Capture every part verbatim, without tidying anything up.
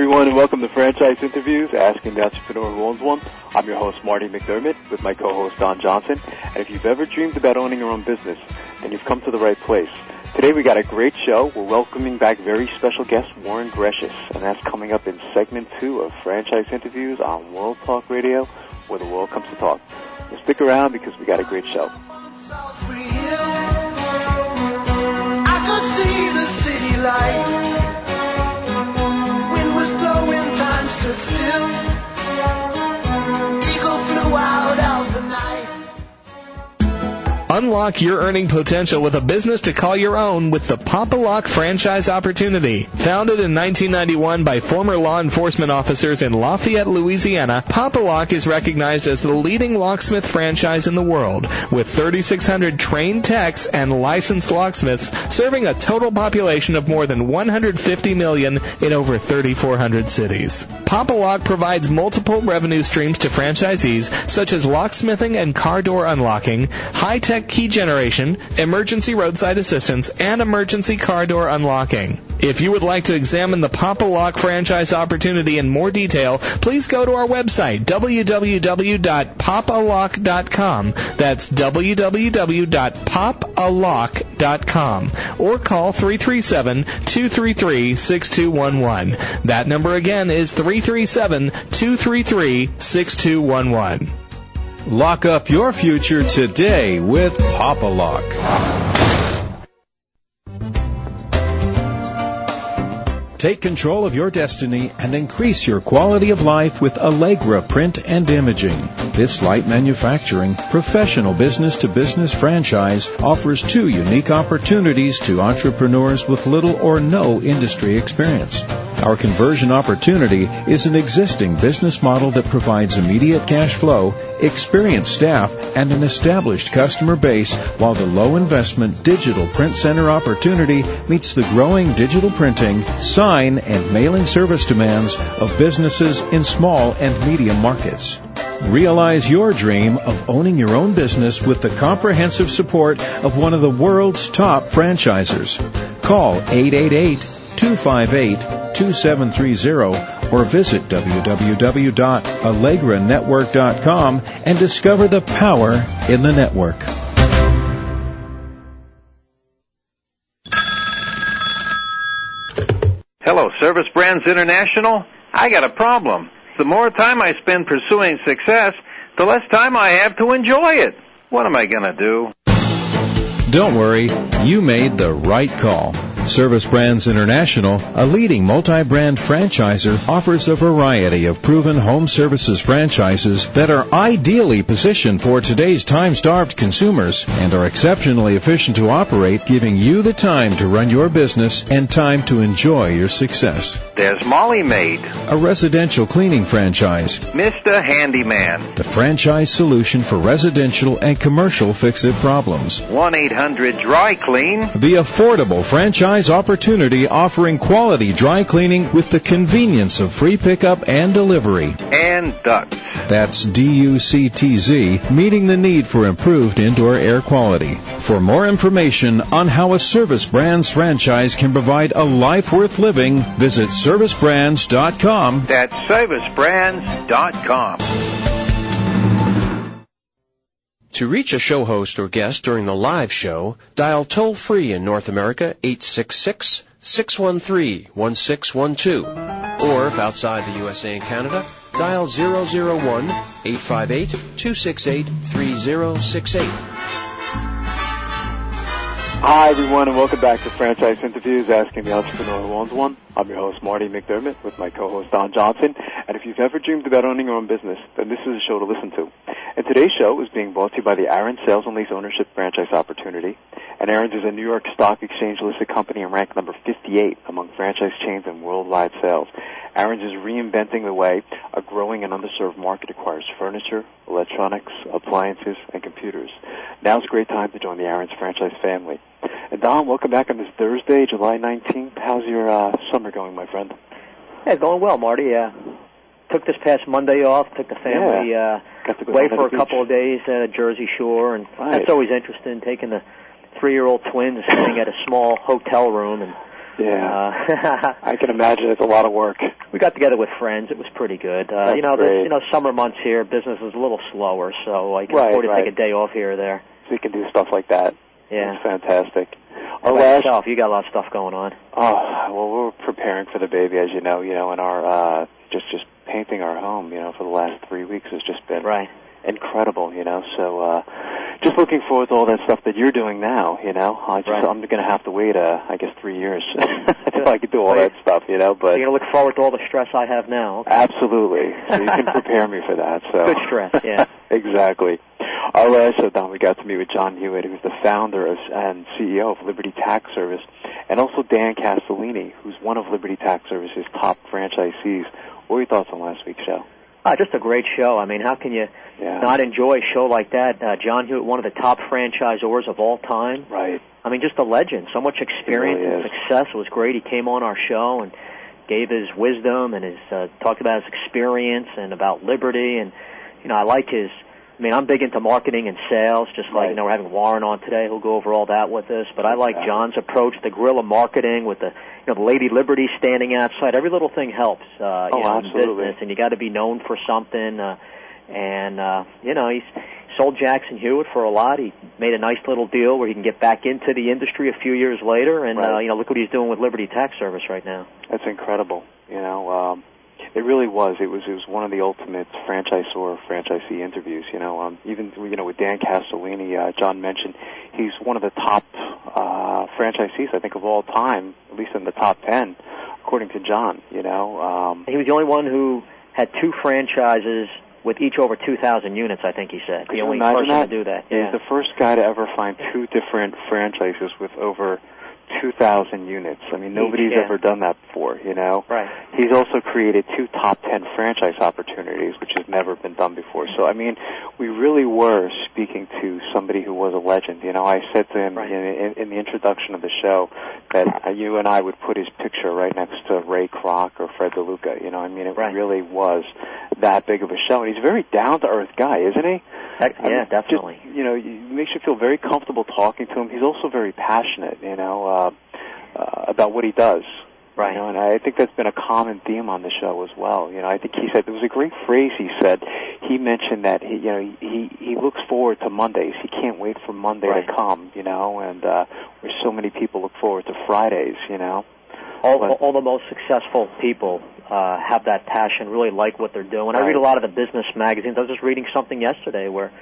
everyone, and welcome to Franchise Interviews, asking the entrepreneur who owns one. I'm your host, Marty McDermott, with my co-host, Don Johnson. And if you've ever dreamed about owning your own business, then you've come to the right place. Today we got a great show. We're welcoming back very special guest, Warren Grecius, and that's coming up in segment two of Franchise Interviews on World Talk Radio, where the world comes to talk. So stick around because we got a great show. I could see the city light. Stood still. Eagle flew out of the night. Unlock your earning potential with a business to call your own with the Pop-A-Lock franchise opportunity. Founded in nineteen ninety-one by former law enforcement officers in Lafayette, Louisiana, Pop-A-Lock is recognized as the leading locksmith franchise in the world, with thirty-six hundred trained techs and licensed locksmiths serving a total population of more than one hundred fifty million in over thirty-four hundred cities. Pop-A-Lock provides multiple revenue streams to franchisees, such as locksmithing and car door unlocking, high-tech key generation, emergency roadside assistance, and emergency car door unlocking. If you would like to examine the Pop-A-Lock franchise opportunity in more detail, please go to our website, w w w dot pop a lock dot com. That's w w w dot pop a lock dot com. Or call three three seven, two three three, six two one one. That number again is three three seven, two three three, six two one one. Lock up your future today with Pop-A-Lock. Take control of your destiny and increase your quality of life with Allegra Print and Imaging. This light manufacturing, professional business-to-business franchise offers two unique opportunities to entrepreneurs with little or no industry experience. Our conversion opportunity is an existing business model that provides immediate cash flow, experienced staff, and an established customer base, while the low-investment digital print center opportunity meets the growing digital printing, sign, and mailing service demands of businesses in small and medium markets. Realize your dream of owning your own business with the comprehensive support of one of the world's top franchisers. Call eight eight eight, two five eight, two seven three zero or visit w w w dot allegra network dot com and discover the power in the network. Hello, Service Brands International. I got a problem. The more time I spend pursuing success, the less time I have to enjoy it. What am I going to do? Don't worry, you made the right call. Service Brands International, a leading multi-brand franchisor, offers a variety of proven home services franchises that are ideally positioned for today's time-starved consumers and are exceptionally efficient to operate, giving you the time to run your business and time to enjoy your success. There's Molly Maid, a residential cleaning franchise. Mister Handyman, the franchise solution for residential and commercial fix-it problems. one eight hundred dry clean, the affordable franchise opportunity offering quality dry cleaning with the convenience of free pickup and delivery. And Ducts. That's D U C T Z, meeting the need for improved indoor air quality. For more information on how a Service Brands franchise can provide a life worth living, visit service brands dot com. That's service brands dot com. To reach a show host or guest during the live show, dial toll-free in North America eight six six, six one three, one six one two. Or if outside the U S A and Canada, dial zero zero one, eight five eight, two six eight, three zero six eight. Hi, everyone, and welcome back to Franchise Interviews, asking the entrepreneur who owns one. I'm your host, Marty McDermott, with my co-host, Don Johnson. And if you've ever dreamed about owning your own business, then this is a show to listen to. And today's show is being brought to you by the Aaron's Sales and Lease Ownership Franchise Opportunity. And Aaron's is a New York Stock Exchange-listed company and ranked number fifty-eight among franchise chains in worldwide sales. Aaron's is reinventing the way a growing and underserved market acquires furniture, electronics, appliances, and computers. Now's a great time to join the Aaron's franchise family. And Don, welcome back on this Thursday, July nineteenth. How's your uh, summer going, my friend? Yeah, going well, Marty. Uh, took this past Monday off, took the family yeah. uh, away for a couple of days at Jersey Shore, and right. That's always interesting, taking the three-year-old twins and staying at a small hotel room and Yeah. Uh, I can imagine it's a lot of work. we got together with friends. It was pretty good. Uh, That's you know, great. the, you know, summer months here, business is a little slower, so I can Right, afford to right. take a day off here or there. So you can do stuff like that. Yeah. It's fantastic. How Our about last, yourself? You got a lot of stuff going on. oh, well, we're preparing for the baby, as you know, you know, and our, uh, just, just painting our home, you know, for the last three weeks has just been Right. incredible, you know, so, uh, just looking forward to all that stuff that you're doing now, you know. I just, Right. I'm going to have to wait, uh, I guess, three years until I can do all that stuff, you know, but. You're going to look forward to all the stress I have now. Okay. Absolutely. So you can prepare me for that, so. Good stress, yeah. Exactly. Our last show, Don, we got to meet with John Hewitt, who's the founder of, and C E O of Liberty Tax Service, and also Dan Castellini, who's one of Liberty Tax Service's top franchisees. What were your thoughts on last week's show? Uh, just a great show. I mean, how can you Yeah. not enjoy a show like that? Uh, John Hewitt, one of the top franchisors of all time. Right. I mean, just a legend. So much experience He really and is. success. It was great. He came on our show and gave his wisdom and his uh, talked about his experience and about Liberty. And, you know, I like his, I mean, I'm big into marketing and sales, just like, Right. you know, we're having Warren on today. He'll go over all that with us. But I like Yeah. John's approach, the guerrilla marketing with the, you know, the Lady Liberty standing outside. Every little thing helps, uh, Oh, you know, in absolutely. business. And you got to be known for something. Uh, and, uh, you know, he's sold Jackson Hewitt for a lot. He made a nice little deal where he can get back into the industry a few years later. And, Right. uh, you know, look what he's doing with Liberty Tax Service right now. That's incredible. You know, um, it really was. It was it was one of the ultimate franchisor franchisee interviews. You know, um, even you know with Dan Castellini, uh, John mentioned he's one of the top uh, franchisees I think of all time, at least in the top ten, according to John. You know, um, He was the only one who had two franchises with each over two thousand units, I think he said. could The you only imagine person that? to do that. He's Yeah. the first guy to ever find two different franchises with over two thousand units. I mean, nobody's yeah. ever done that before, you know? Right. He's also created two top ten franchise opportunities, which has never been done before. So, I mean, we really were speaking to somebody who was a legend. You know, I said to him Right. in, in, in the introduction of the show that uh, you and I would put his picture right next to Ray Kroc or Fred DeLuca. You know, I mean, it Right. really was that big of a show. And he's a very down-to-earth guy, isn't he? Heck, I yeah, mean, definitely. Just, you know, it makes you feel very comfortable talking to him. He's also very passionate, you know, uh, uh, about what he does. Right. You know, and I think that's been a common theme on the show as well. You know, I think he said there was a great phrase he said. He mentioned that he, you know, he he looks forward to Mondays. He can't wait for Monday Right. to come. You know, and uh, where so many people look forward to Fridays. You know. All, But- all the most successful people uh, have that passion, really like what they're doing. I Right. read a lot of the business magazines. I was just reading something yesterday where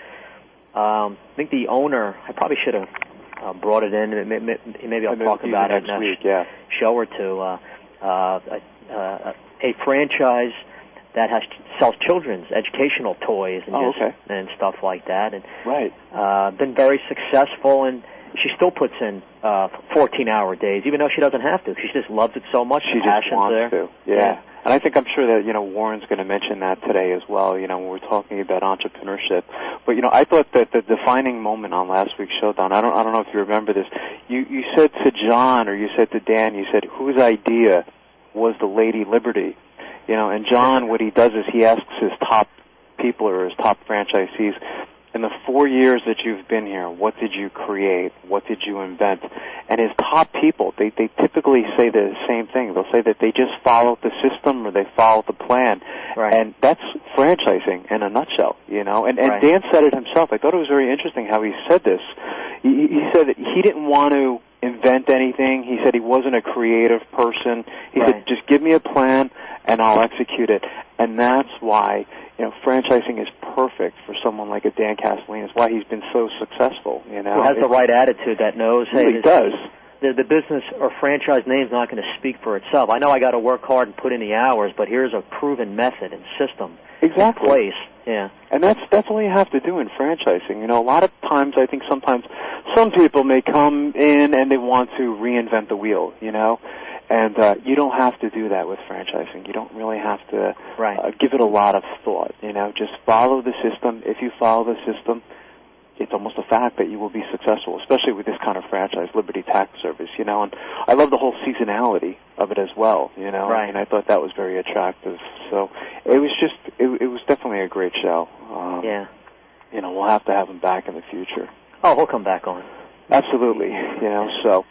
um, I think the owner, I probably should have uh, brought it in. Maybe, maybe I'll Maybe talk we'll about use it it next next week. Yeah. show or two. Uh, uh, uh, a franchise that has sells children's educational toys and Oh, just, okay. and stuff like that, and Right. uh, been very successful. And she still puts in uh, fourteen-hour days, even though she doesn't have to. She just loves it so much. She the just passion's wants there. to. Yeah. Yeah. And I think I'm sure that, you know, Warren's going to mention that today as well, you know, when we're talking about entrepreneurship. But, you know, I thought that the defining moment on last week's show, Don, I don't, I don't know if you remember this. You, you said to John or you said to Dan, you said, whose idea was the Lady Liberty? You know, and John, what he does is he asks his top people or his top franchisees, in the four years that you've been here, what did you create? What did you invent? And his top people, they, they typically say the same thing. They'll say that they just followed the system or they followed the plan. Right. And that's franchising in a nutshell, you know. And, and Right. Dan said it himself. I thought it was very interesting how he said this. He, he said that he didn't want to invent anything. He said he wasn't a creative person. He Right. said, just give me a plan and I'll execute it. And that's why, you know, franchising is perfect for someone like a Dan Castellini. It's why he's been so successful, you know. Who has the It right attitude that knows, hey, really this, does. the, the business or franchise name's not going to speak for itself. I know I got to work hard and put in the hours, but here's a proven method and system Exactly. in place. Yeah. And that's that's all you have to do in franchising. You know, a lot of times I think sometimes some people may come in and they want to reinvent the wheel, you know. And uh, you don't have to do that with franchising. You don't really have to Right. uh, give it a lot of thought, you know. Just follow the system. If you follow the system, it's almost a fact that you will be successful, especially with this kind of franchise, Liberty Tax Service, you know. And I love the whole seasonality of it as well, you know. Right. And I thought that was very attractive. So it was just, it, it was definitely a great show. Um, Yeah. You know, we'll have to have him back in the future. Oh, he'll come back on. Absolutely, you know, so.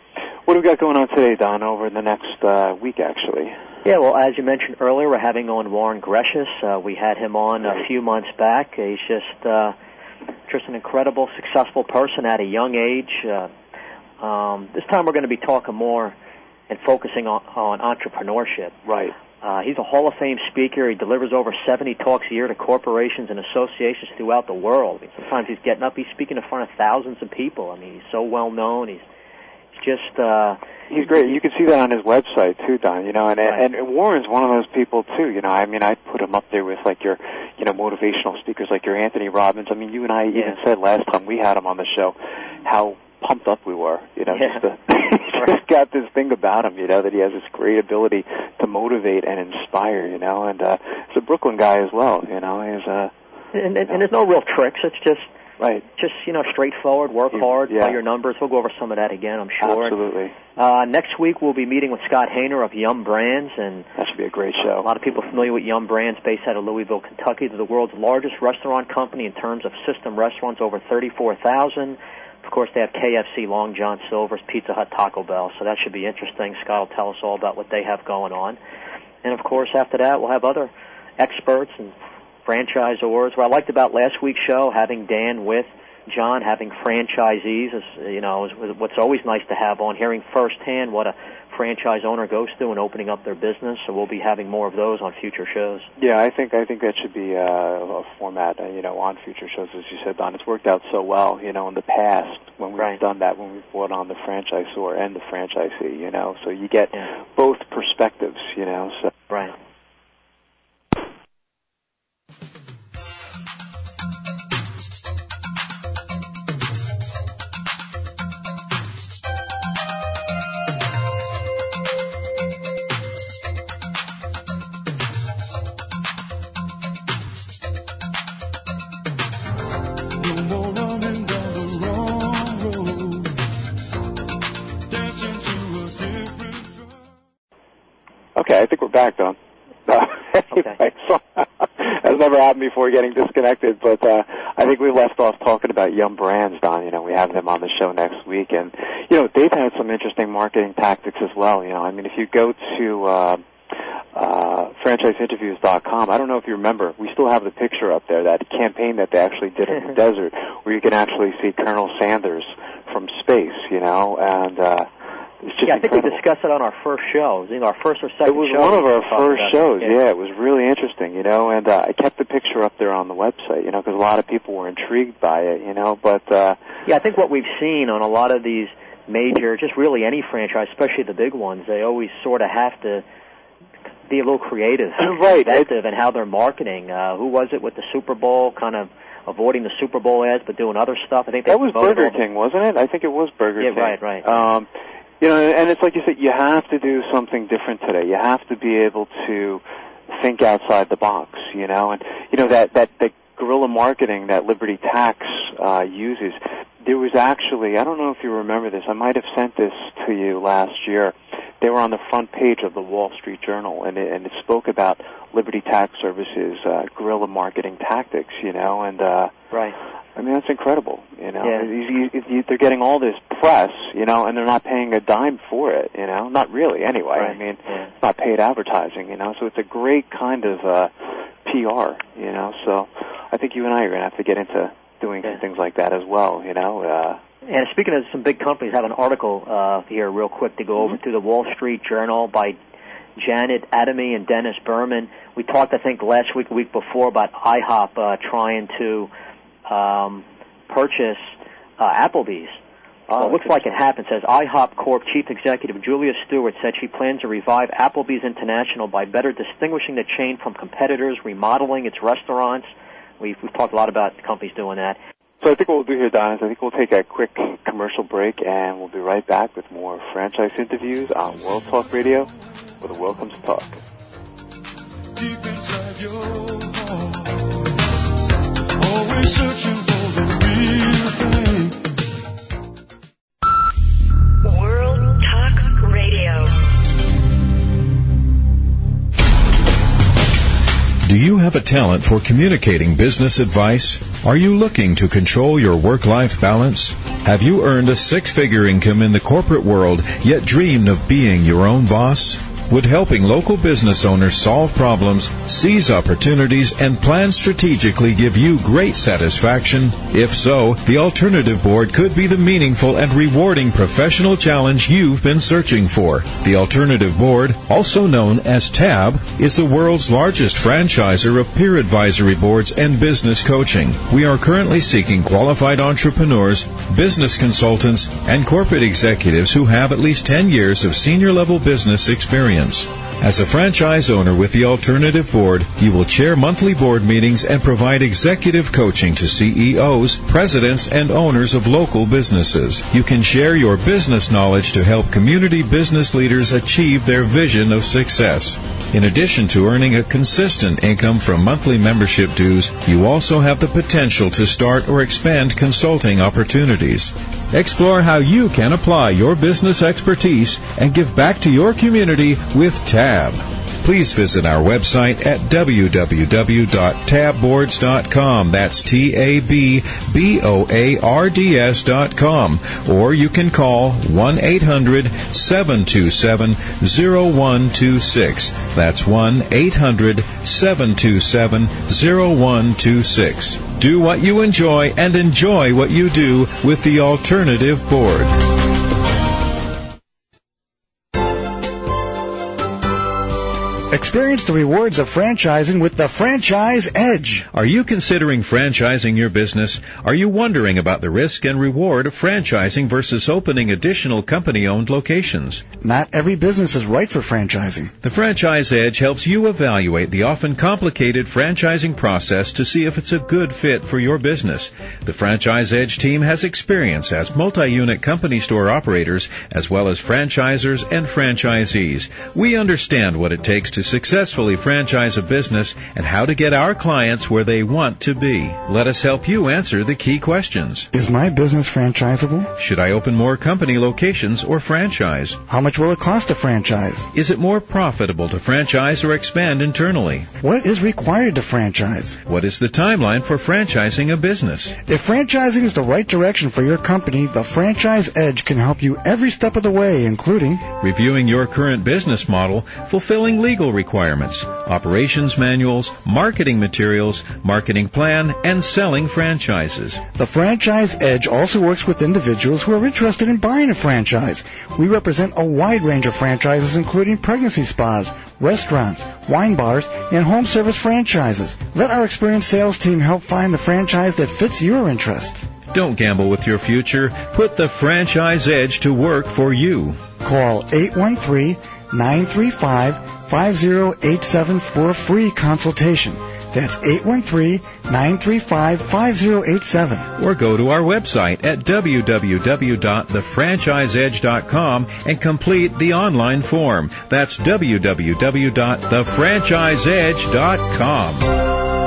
What do we got going on today, Don, over the next uh, week, actually? Yeah, well, as you mentioned earlier, we're having on Warren Grecius. Uh, we had him on a few months back. He's just uh, just an incredible, successful person at a young age. Uh, um, this time we're going to be talking more and focusing on, on entrepreneurship. Right. Uh, he's a Hall of Fame speaker. He delivers over seventy talks a year to corporations and associations throughout the world. I mean, sometimes he's getting up, he's speaking in front of thousands of people. I mean, he's so well known. He's just... Uh, He's great. You can see that on his website too, Don. You know, and, right. and and Warren's one of those people too. You know, I mean, I put him up there with like your, you know, motivational speakers like your Anthony Robbins. I mean, you and I yeah. even said last time we had him on the show how pumped up we were. You know, yeah. just the, he just got this thing about him. You know, that he has this great ability to motivate and inspire. You know, and uh, he's a Brooklyn guy as well. You know, he's uh, and, and, and there's no real tricks. It's just. Right. Just, you know, straightforward, work hard, yeah. play your numbers. We'll go over some of that again, I'm sure. Absolutely. Uh, next week we'll be meeting with Scott Hayner of Yum Brands. And that should be a great show. A lot of people familiar with Yum Brands, based out of Louisville, Kentucky. They're the world's largest restaurant company in terms of system restaurants, over thirty-four thousand. Of course, they have K F C, Long John Silver's, Pizza Hut, Taco Bell. So that should be interesting. Scott will tell us all about what they have going on. And, of course, after that we'll have other experts and franchisors. What I liked about last week's show, having Dan with John, having franchisees, is, you know, is what's always nice to have on, hearing firsthand what a franchise owner goes through in opening up their business. So we'll be having more of those on future shows. Yeah, I think I think that should be uh, a format, uh, you know, on future shows, as you said, Don. It's worked out so well, you know, in the past when we've right. done that, when we've brought on the franchisor and the franchisee, you know, so you get yeah. both perspectives, you know. So. Right. Okay, I think we're back, Don. Uh, anyway, okay. So, that's never happened before, getting disconnected, but uh, I think we left off talking about Yum Brands, Don. You know, we have them on the show next week, and, you know, they've had some interesting marketing tactics as well. You know, I mean, if you go to uh, uh, franchise interviews dot com, I don't know if you remember, we still have the picture up there, that campaign that they actually did in the desert, where you can actually see Colonel Sanders from space, you know, and... Uh, It's just yeah, I think incredible. we discussed it on our first show. It was our first or second show. It was one of our first shows, yeah. yeah. It was really interesting, you know, and uh, I kept the picture up there on the website, you know, because a lot of people were intrigued by it, you know, but... Uh, yeah, I think what we've seen on a lot of these major, just really any franchise, especially the big ones, they always sort of have to be a little creative, right, inventive in how they're marketing. Uh, who was it with the Super Bowl, kind of avoiding the Super Bowl ads but doing other stuff? I think they That was Burger the... King, wasn't it? I think it was Burger yeah, King. Yeah, right, right. Um, You know, and it's like you said, you have to do something different today. You have to be able to think outside the box, you know, and, you know, that, that, that guerrilla marketing that Liberty Tax uh, uses, there was actually, I don't know if you remember this, I might have sent this to you last year. They were on the front page of the Wall Street Journal, and it, and it spoke about Liberty Tax Services' uh, guerrilla marketing tactics, you know, and... Uh, right. I mean, that's incredible, you know. Yeah. You, you, you, they're getting all this press, you know, and they're not paying a dime for it, you know. Not really, anyway. Right. I mean, yeah. it's not paid advertising, you know. So it's a great kind of uh, P R, you know. So I think you and I are going to have to get into doing yeah. some things like that as well, you know. Uh, and speaking of some big companies, I have an article uh, here real quick to go over mm-hmm. through the Wall Street Journal by Janet Adamy and Dennis Berman. We talked, I think, last week, a week before, about IHOP uh, trying to um, purchase uh, Applebee's. oh, So it looks like it happened. It says IHOP Corp Chief Executive Julia Stewart said she plans to revive Applebee's International by better distinguishing the chain from competitors, remodeling its restaurants. We've, we've talked a lot about companies doing that. So I think what we'll do here, Don, is I think we'll take a quick commercial break, and we'll be right back with more franchise interviews on World Talk Radio, where the world comes to talk. Deep inside your heart, always searching for the real thing. World Talk Radio. Do you have have a talent for communicating business advice? Are you looking to control your work-life balance? Have you earned a six-figure income in the corporate world, yet dreamed of being your own boss? Would helping local business owners solve problems, seize opportunities, and plan strategically give you great satisfaction? If so, the Alternative Board could be the meaningful and rewarding professional challenge you've been searching for. The Alternative Board, also known as T A B, is the world's largest franchisor of peer advisory boards and business coaching. We are currently seeking qualified entrepreneurs, business consultants, and corporate executives who have at least ten years of senior-level business experience. As a franchise owner with the Alternative Board, you will chair monthly board meetings and provide executive coaching to C E Os, presidents, and owners of local businesses. You can share your business knowledge to help community business leaders achieve their vision of success. In addition to earning a consistent income from monthly membership dues, you also have the potential to start or expand consulting opportunities. Explore how you can apply your business expertise and give back to your community with T A B. Please visit our website at w w w dot tab boards dot com. That's T A B B O A R D S dot com. Or you can call one eight hundred seven two seven zero one two six. That's one eight hundred seven two seven zero one two six. Do what you enjoy and enjoy what you do with the Alternative Board. Experience the rewards of franchising with the Franchise Edge. Are you considering franchising your business? Are you wondering about the risk and reward of franchising versus opening additional company-owned locations? Not every business is right for franchising. The Franchise Edge helps you evaluate the often complicated franchising process to see if it's a good fit for your business. The Franchise Edge team has experience as multi-unit company store operators as well as franchisors and franchisees. We understand what it takes to successfully franchise a business and how to get our clients where they want to be. Let us help you answer the key questions. Is my business franchisable? Should I open more company locations or franchise? How much will it cost to franchise? Is it more profitable to franchise or expand internally? What is required to franchise? What is the timeline for franchising a business? If franchising is the right direction for your company, the Franchise Edge can help you every step of the way, including reviewing your current business model, fulfilling legal requirements, operations manuals, marketing materials, marketing plan, and selling franchises. The Franchise Edge also works with individuals who are interested in buying a franchise. We represent a wide range of franchises, including pregnancy spas, restaurants, wine bars, and home service franchises. Let our experienced sales team help find the franchise that fits your interest. Don't gamble with your future. Put the Franchise Edge to work for you. Call eight one three, nine three five, five zero eight seven for a free consultation. That's eight one three, nine three five, five zero eight seven. Or go to our website at w w w dot the franchise edge dot com and complete the online form. That's w w w dot the franchise edge dot com.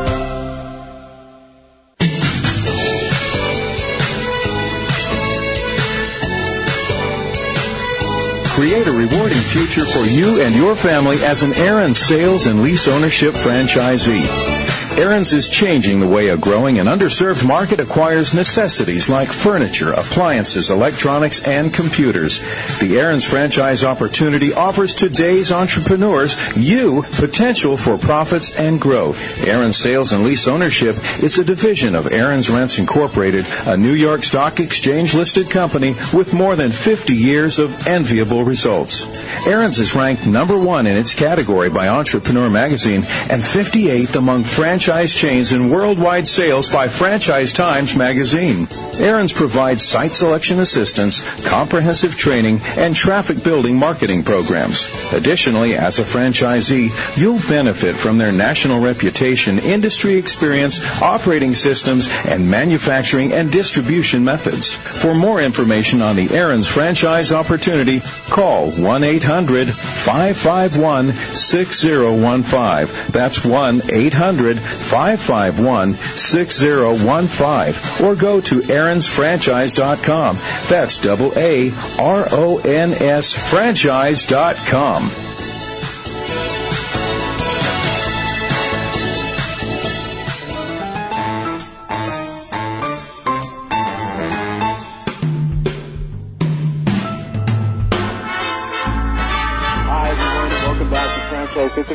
Create a rewarding future for you and your family as an Aaron's sales and lease ownership franchisee. Aaron's is changing the way a growing and underserved market acquires necessities like furniture, appliances, electronics, and computers. The Aaron's franchise opportunity offers today's entrepreneurs you potential for profits and growth. Aaron's Sales and Lease Ownership is a division of Aaron's Rents Incorporated, a New York Stock Exchange-listed company with more than fifty years of enviable results. Aaron's is ranked number one in its category by Entrepreneur Magazine and fifty-eighth among franchise chains in worldwide sales by Franchise Times Magazine. Aaron's provides site selection assistance, comprehensive training, and traffic building marketing programs. Additionally, as a franchisee, you'll benefit from their national reputation, industry experience, operating systems, and manufacturing and distribution methods. For more information on the Aaron's franchise opportunity, call one eight hundred, five five one, six zero one five. That's one eight hundred, five five one, six zero one five. Or go to aarons franchise dot com. That's double A R O N S franchise dot com.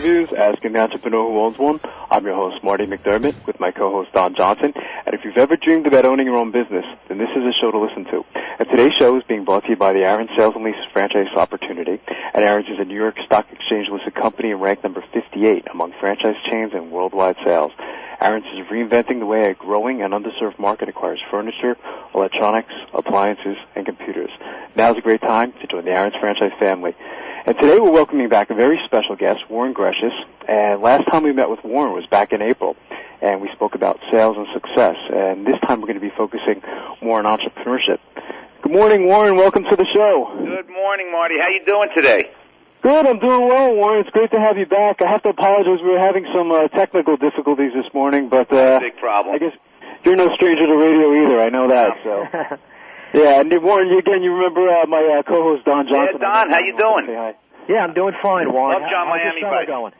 Interviews, Asking the Entrepreneur Who Owns One. I'm your host, Marty McDermott, with my co-host, Don Johnson. And if you've ever dreamed about owning your own business, then this is a show to listen to. And today's show is being brought to you by the Aaron's Sales and Lease Franchise Opportunity. And Aaron's is a New York Stock Exchange-listed company and ranked number fifty-eight among franchise chains and worldwide sales. Aaron's is reinventing the way a growing and underserved market acquires furniture, electronics, appliances, and computers. Now's a great time to join the Aaron's franchise family. And today we're welcoming back a very special guest, Warren Grecius. And last time we met with Warren was back in April, and we spoke about sales and success. And this time we're going to be focusing more on entrepreneurship. Good morning, Warren. Welcome to the show. Good morning, Marty. How you doing today? Good. I'm doing well, Warren. It's great to have you back. I have to apologize. We were having some uh, technical difficulties this morning, but uh, big problem. I guess you're no stranger to radio either. I know that. So. Yeah, and Warren, you, again, you remember uh, my uh, co-host Don Johnson. Yeah, Don, how you doing? Yeah, I'm doing fine, Warren. Love John How's Miami your summer Vice. going?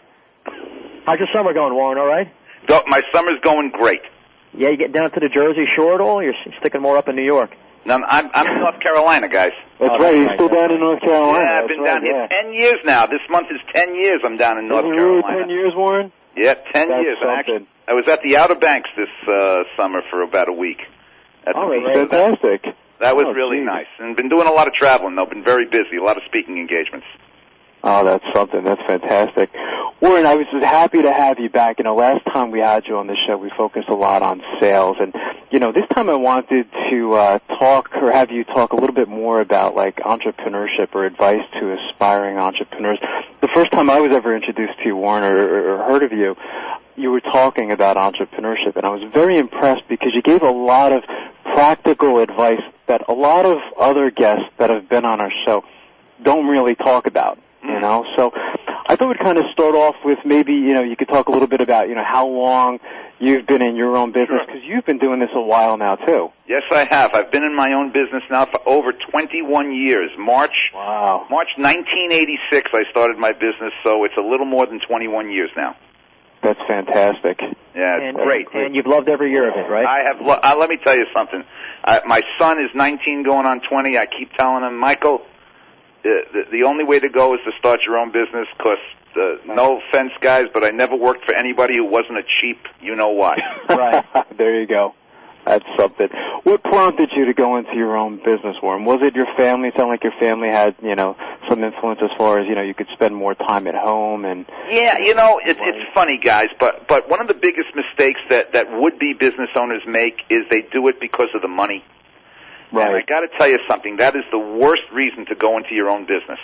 How's your summer going, Warren? All right? Go, my summer's going great. Yeah, you get down to the Jersey Shore at all? You're sticking more up in New York. No, I'm, I'm in North Carolina, guys. That's oh, right. That's You're right. still down in North Carolina. Yeah, I've That's been right, down here yeah. ten years now. This month is ten years I'm down in North Is it Carolina. really ten years, Warren? Yeah, ten That's years. And something. actually, I was at the Outer Banks this uh, summer for about a week. At Oh, the that's beach. fantastic. That was Oh, really geez. nice. And been doing a lot of traveling, though. Been very busy. A lot of speaking engagements. Oh, that's something. That's fantastic. Warren, I was just happy to have you back. You know, last time we had you on the show, we focused a lot on sales. And, you know, this time I wanted to uh, talk or have you talk a little bit more about, like, entrepreneurship or advice to aspiring entrepreneurs. The first time I was ever introduced to you, Warren, or, or heard of you, you were talking about entrepreneurship. And I was very impressed because you gave a lot of practical advice that a lot of other guests that have been on our show don't really talk about. You know, so I thought we'd kind of start off with maybe, you know, you could talk a little bit about, you know, how long you've been in your own business, because you've been doing this a while now, too. Yes, I have. I've been in my own business now for over twenty-one years. March, wow. March nineteen eighty-six, I started my business, so it's a little more than twenty-one years now. That's fantastic. Yeah, it's and, great. And you've loved every year of it, right? I have. Lo- uh, let me tell you something. Uh, my son is nineteen, going on twenty. I keep telling him, Michael, the, the, the only way to go is to start your own business, because, uh, no offense, guys, but I never worked for anybody who wasn't a cheap, you know why. Right. There you go. That's something. What prompted you to go into your own business, Warren? Was it your family? It sounded like your family had, you know, some influence as far as, you know, you could spend more time at home and... Yeah, you know, it, it's funny, guys, but, but one of the biggest mistakes that, that would-be business owners make is they do it because of the money. Right. And I got to tell you something. That is the worst reason to go into your own business.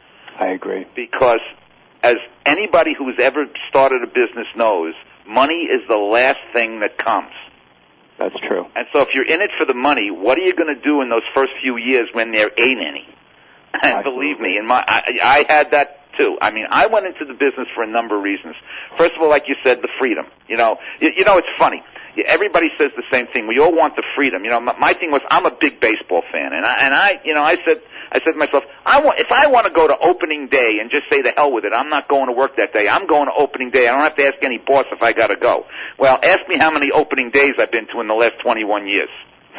I agree. Because as anybody who's ever started a business knows, money is the last thing that comes. That's true. And so if you're in it for the money, what are you going to do in those first few years when there ain't any? And Absolutely. Believe me, in my, I, I had that too. I mean, I went into the business for a number of reasons. First of all, like you said, the freedom. You know, you, you know, it's funny. Everybody says the same thing. We all want the freedom. You know, my, my thing was, I'm a big baseball fan, and I, and I, you know, I said, I said to myself, I want, if I want to go to opening day and just say the hell with it, I'm not going to work that day. I'm going to opening day. I don't have to ask any boss if I got to go. Well, ask me how many opening days I've been to in the last twenty-one years.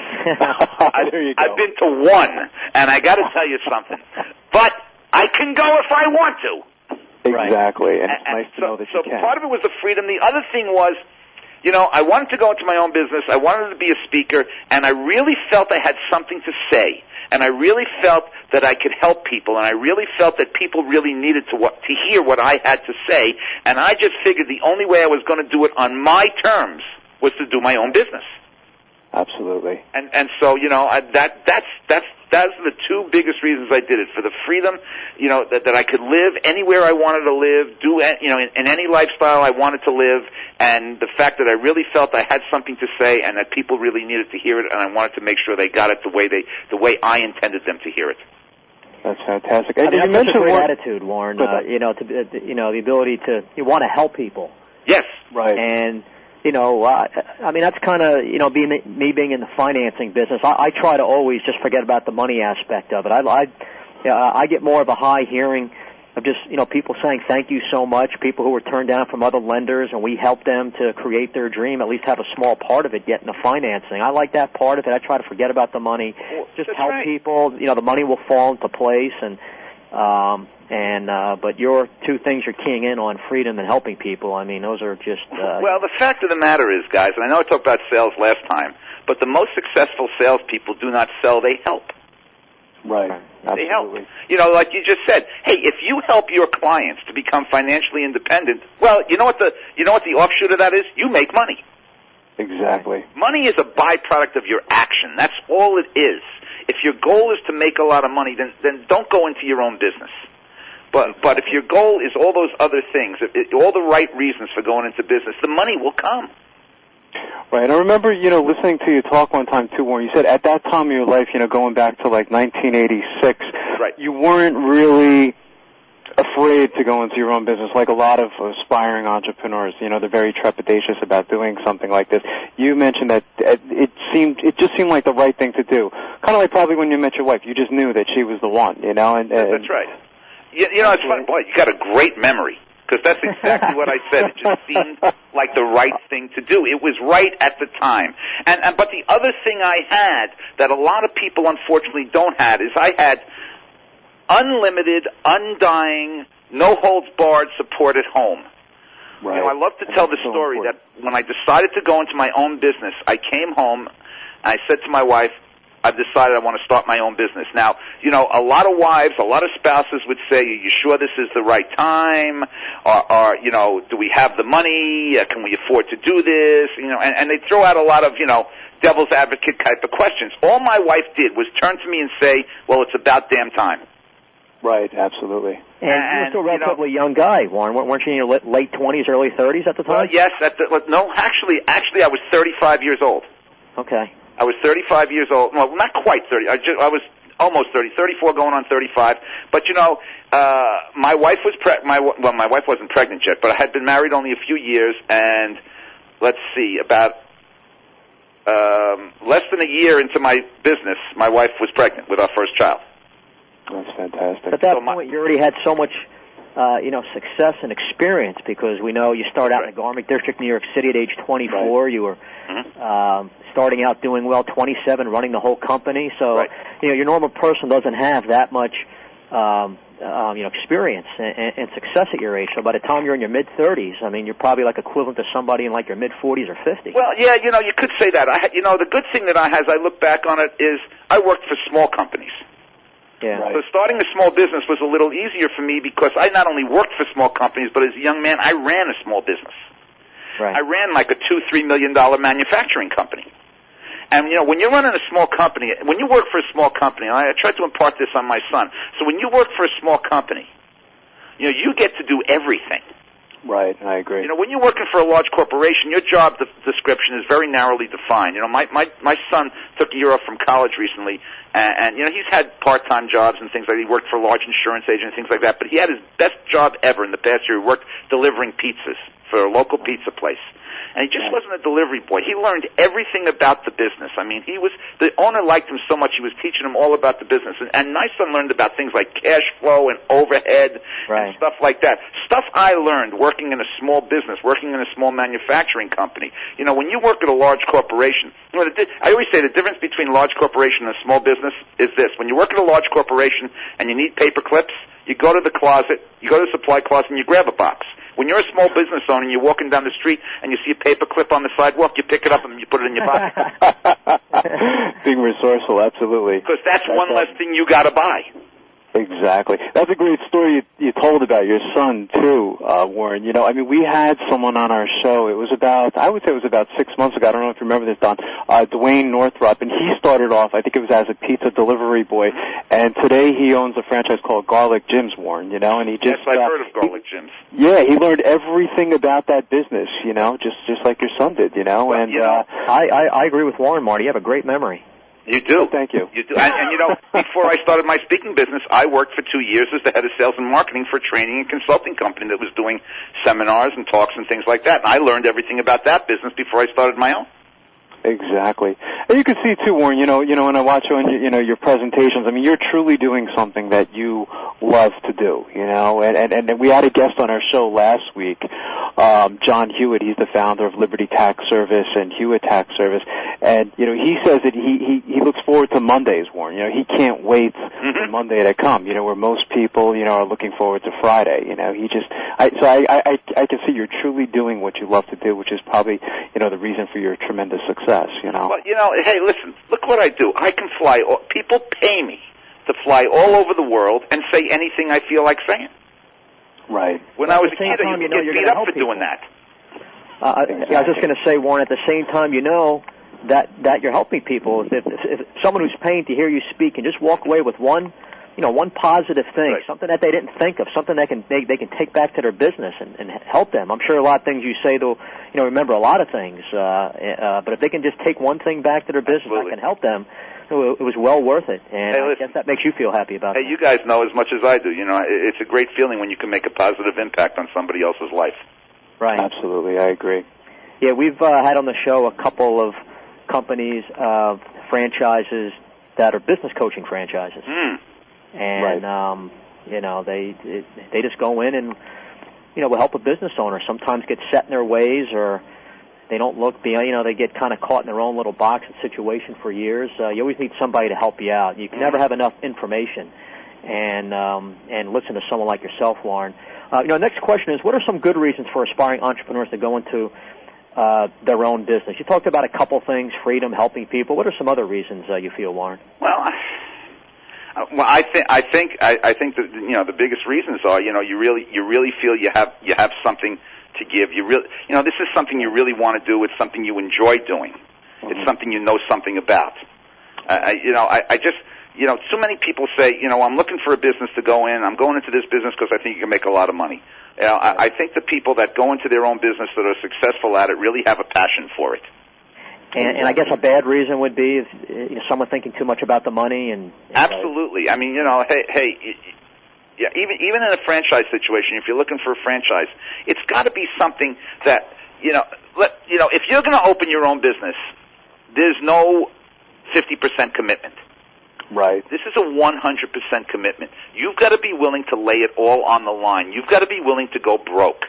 I, there you go. I've been to one, and I got to tell you something. But I can go if I want to. Exactly, and it's And- nice and to so, know that so you can. part of it was the freedom. The other thing was, you know, I wanted to go into my own business. I wanted to be a speaker, and I really felt I had something to say. And I really felt that I could help people, and I really felt that people really needed to what, to hear what I had to say. And I just figured the only way I was going to do it on my terms was to do my own business. Absolutely. And and so, you know, I, that that's that's that's the two biggest reasons I did it. For the freedom, you know, that, that I could live anywhere I wanted to live, do, you know, in, in any lifestyle I wanted to live, and the fact that I really felt I had something to say and that people really needed to hear it, and I wanted to make sure they got it the way they, the way I intended them to hear it. That's fantastic. I And mean, you that's such a mentioned great Warren- attitude, Warren. Uh, you know, to uh, you know, the ability to you want to help people. Yes. Right. And you know, uh, I mean, that's kind of you know, being me being in the financing business. I, I try to always just forget about the money aspect of it. I, I, yeah, I get more of a high hearing of just you know people saying thank you so much. People who were turned down from other lenders, and we help them to create their dream. At least have a small part of it getting the financing. I like that part of it. I try to forget about the money. Just That's help right. people. You know, the money will fall into place and. Um, and uh, but your two things you're keying in on, freedom and helping people. I mean, those are just uh, well. The fact of the matter is, guys, and I know I talked about sales last time, but the most successful salespeople do not sell; they help. Right. They help. You know, like you just said. Hey, if you help your clients to become financially independent, well, you know what the you know what the offshoot of that is? You make money. Exactly. Money is a byproduct of your action. That's all it is. If your goal is to make a lot of money, then then don't go into your own business. But but if your goal is all those other things, if, if, all the right reasons for going into business, the money will come. Right. I remember, you know, listening to you talk one time too, Warren. You said at that time of your life, you know, going back to like nineteen eighty-six, right, you weren't really afraid to go into your own business like a lot of aspiring entrepreneurs. You know, they're very trepidatious about doing something like this. You mentioned that it seemed, it just seemed like the right thing to do. Kind of like probably when you met your wife, you just knew that she was the one, you know. And, and that's right. You, you know, it's fun. Boy, you got a great memory, because that's exactly what I said. It just seemed like the right thing to do. It was right at the time. And, and but the other thing I had that a lot of people unfortunately don't have is I had unlimited, undying, no-holds-barred support at home. Right. You know, I love to tell the story that when I decided to go into my own business, I came home and I said to my wife, I've decided I want to start my own business. Now, you know, a lot of wives, a lot of spouses would say, are you sure this is the right time? Or, or you know, do we have the money? Uh, can we afford to do this? You know, and, and they throw out a lot of, you know, devil's advocate type of questions. All my wife did was turn to me and say, well, it's about damn time. Right, absolutely. And, and you were still a relatively you know, young guy, Warren. Weren't you in your late twenties, early thirties at the time? Well, yes. At the, no, actually, actually, I was thirty-five years old. Okay. I was thirty-five years old. Well, not quite thirty. I, just, I was almost thirty, thirty-four going on thirty-five. But, you know, uh, my wife was pre- my well, my wife wasn't pregnant yet, but I had been married only a few years, and let's see, about um, less than a year into my business, my wife was pregnant with our first child. That's fantastic. At that so my, point, you already had so much, uh, you know, success and experience, because we know you start out right. in the Garment District, New York City, at age twenty-four. Right. You were mm-hmm. um, starting out doing well, twenty-seven, running the whole company. So, right. you know, your normal person doesn't have that much, um, um, you know, experience and, and success at your age. So by the time you're in your mid-thirties, I mean, you're probably like equivalent to somebody in like your mid-forties or fifties. Well, yeah, you know, you could say that. I, you know, the good thing that I have, as I look back on it, is I worked for small companies. Yeah. Right. So starting a small business was a little easier for me because I not only worked for small companies, but as a young man, I ran a small business. Right. I ran like a two, three million dollar manufacturing company. And, you know, when you're running a small company, when you work for a small company, and I tried to impart this on my son, so when you work for a small company, you know, you get to do everything. Right, I agree. You know, when you're working for a large corporation, your job de- description is very narrowly defined. You know, my, my, my son took a year off from college recently, and, and, you know, he's had part-time jobs and things like that. He worked for a large insurance agent and things like that, but he had his best job ever in the past year. He worked delivering pizzas for a local pizza place. And he just wasn't a delivery boy. He learned everything about the business. I mean, he was, the owner liked him so much, he was teaching him all about the business. And, and my son learned about things like cash flow and overhead right. and stuff like that. Stuff I learned working in a small business, working in a small manufacturing company. You know, when you work at a large corporation, you know, the, I always say the difference between a large corporation and a small business is this. When you work at a large corporation and you need paper clips, you go to the closet, you go to the supply closet and you grab a box. When you're a small business owner and you're walking down the street and you see a paper clip on the sidewalk, you pick it up and you put it in your pocket. Being resourceful, absolutely. Because that's, that's one less thing you got to buy. Exactly. That's a great story you, you told about your son, too, uh, Warren. You know, I mean, we had someone on our show. It was about, I would say it was about six months ago. I don't know if you remember this, Don. Uh, Dwayne Northrup, and he started off, I think it was as a pizza delivery boy, and today he owns a franchise called Garlic Jim's, Warren, you know, and he just... Yes, I've uh, heard of Garlic Jim's. Yeah, he learned everything about that business, you know, just just like your son did, you know, well, and... You know, uh, I, I, I agree with Warren, Marty. You have a great memory. You do. Oh, thank you. You do. And, and, you know, before I started my speaking business, I worked for two years as the head of sales and marketing for a training and consulting company that was doing seminars and talks and things like that. And I learned everything about that business before I started my own. Exactly. And you can see, too, Warren, you know, you know, when I watch on you, you know, your presentations, I mean, you're truly doing something that you love to do, you know, and, and, and we had a guest on our show last week, um, John Hewitt. He's the founder of Liberty Tax Service and Hewitt Tax Service. And, you know, he says that he, he, he looks forward to Mondays, Warren. You know, he can't wait Mm-hmm. for Monday to come, you know, where most people, you know, are looking forward to Friday. You know, he just, I, so I, I, I can see you're truly doing what you love to do, which is probably, you know, the reason for your tremendous success, you know. Well, you know, hey, listen, look what I do. I can fly, all, people pay me to fly all over the world and say anything I feel like saying. Right. When Well, I was at a the same kid, time, you you know, get you're beat gonna up help for people. doing that. Uh, Exactly. I was just going to say, Warren, at the same time, you know that that you're helping people. If, if, if someone who's paying to hear you speak can just walk away with one, you know, one positive thing, Right. something that they didn't think of, something that can they, they can take back to their business and, and help them. I'm sure a lot of things you say, they'll, you know, remember a lot of things. Uh, uh, but if they can just take one thing back to their business Absolutely. that can help them, it was well worth it. And Hey, I listen. guess that makes you feel happy about Hey, it. you guys know as much as I do. You know, it- it's a great feeling when you can make a positive impact on somebody else's life. Right. Absolutely, I agree. Yeah, we've uh, had on the show a couple of companies, uh, franchises that are business coaching franchises. Mm. And, um, you know, they it, they just go in and, you know, will help a business owner. Sometimes get set in their ways, or they don't look beyond, you know, they get kind of caught in their own little box and situation for years. Uh, you always need somebody to help you out. You can never have enough information. And, um, and listen to someone like yourself, Warren. Uh, you know, next question is, what are some good reasons for aspiring entrepreneurs to go into uh, their own business? You talked about a couple things, freedom, helping people. What are some other reasons uh, you feel, Warren? Well, I, well, I think I think I, I think that you know the biggest reasons are you know you really you really feel you have you have something to give. You really you know this is something you really want to do. It's something you enjoy doing. Mm-hmm. It's something you know something about. Uh, I, you know, I, I just you know too many people say you know I'm looking for a business to go in. I'm going into this business because I think you can make a lot of money. You know, I, I think the people that go into their own business that are successful at it really have a passion for it. And, and I guess a bad reason would be if you know, someone thinking too much about the money. And, and Absolutely. I mean, you know, hey, hey, yeah, even even in a franchise situation, if you're looking for a franchise, it's got to be something that you know. Let you know if you're going to open your own business, there's no fifty percent commitment. Right. This is a one hundred percent commitment. You've got to be willing to lay it all on the line. You've got to be willing to go broke.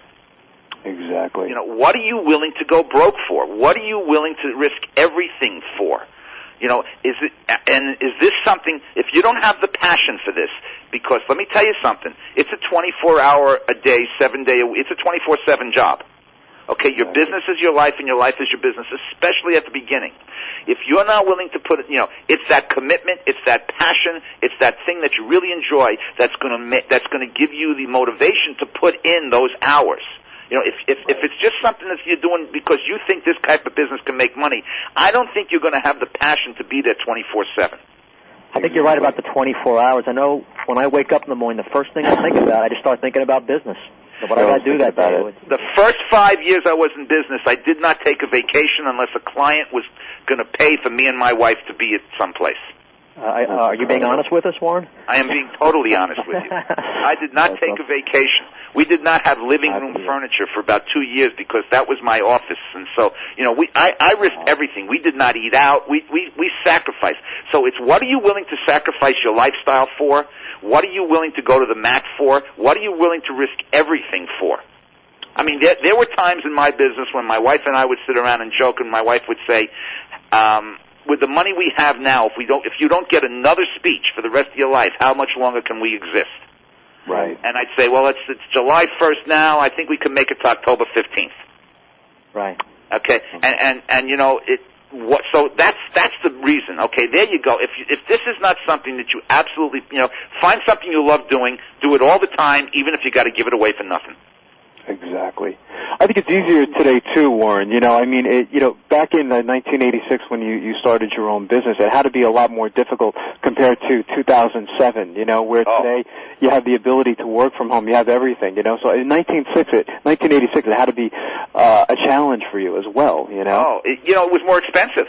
Exactly. You know, what are you willing to go broke for? What are you willing to risk everything for? You know, is it, and is this something, if you don't have the passion for this, because let me tell you something, it's a twenty-four hour a day, seven day, a week, it's a twenty-four seven job. Okay, your business is your life and your life is your business, especially at the beginning. If you're not willing to put it, you know, it's that commitment, it's that passion, it's that thing that you really enjoy that's going to ma- that's going to give you the motivation to put in those hours. You know, if, if, if it's just something that you're doing because you think this type of business can make money, I don't think you're going to have the passion to be there twenty-four seven. I think you're right about the twenty-four hours. I know when I wake up in the morning, the first thing I think about, I just start thinking about business. So what I got to do that day? The first five years I was in business, I did not take a vacation unless a client was going to pay for me and my wife to be at someplace. Uh, I, uh, are you being honest with us, Warren? I am being totally honest with you. I did not take a vacation. We did not have living room furniture for about two years because that was my office. And so, you know, we I, I risked everything. We did not eat out. We, we, we sacrificed. So it's what are you willing to sacrifice your lifestyle for? What are you willing to go to the mat for? What are you willing to risk everything for? I mean, there, there were times in my business when my wife and I would sit around and joke, and my wife would say, um, with the money we have now, if we don't, if you don't get another speech for the rest of your life, how much longer can we exist? Right. And I'd say, well, it's it's July first now. I think we can make it to October fifteenth. Right. Okay. And and and you know it. What? So that's that's the reason. Okay. There you go. If you, if this is not something that you absolutely, you know, find something you love doing. Do it all the time, even if you got to give it away for nothing. Exactly. I think it's easier today too, Warren. You know, I mean, it, you know, back in uh, nineteen eighty-six when you, you started your own business, it had to be a lot more difficult compared to two thousand seven. You know, where oh. today you have the ability to work from home, you have everything. You know, so in nineteen eighty-six, it had to be uh, a challenge for you as well. You know. Oh, it, you know, it was more expensive.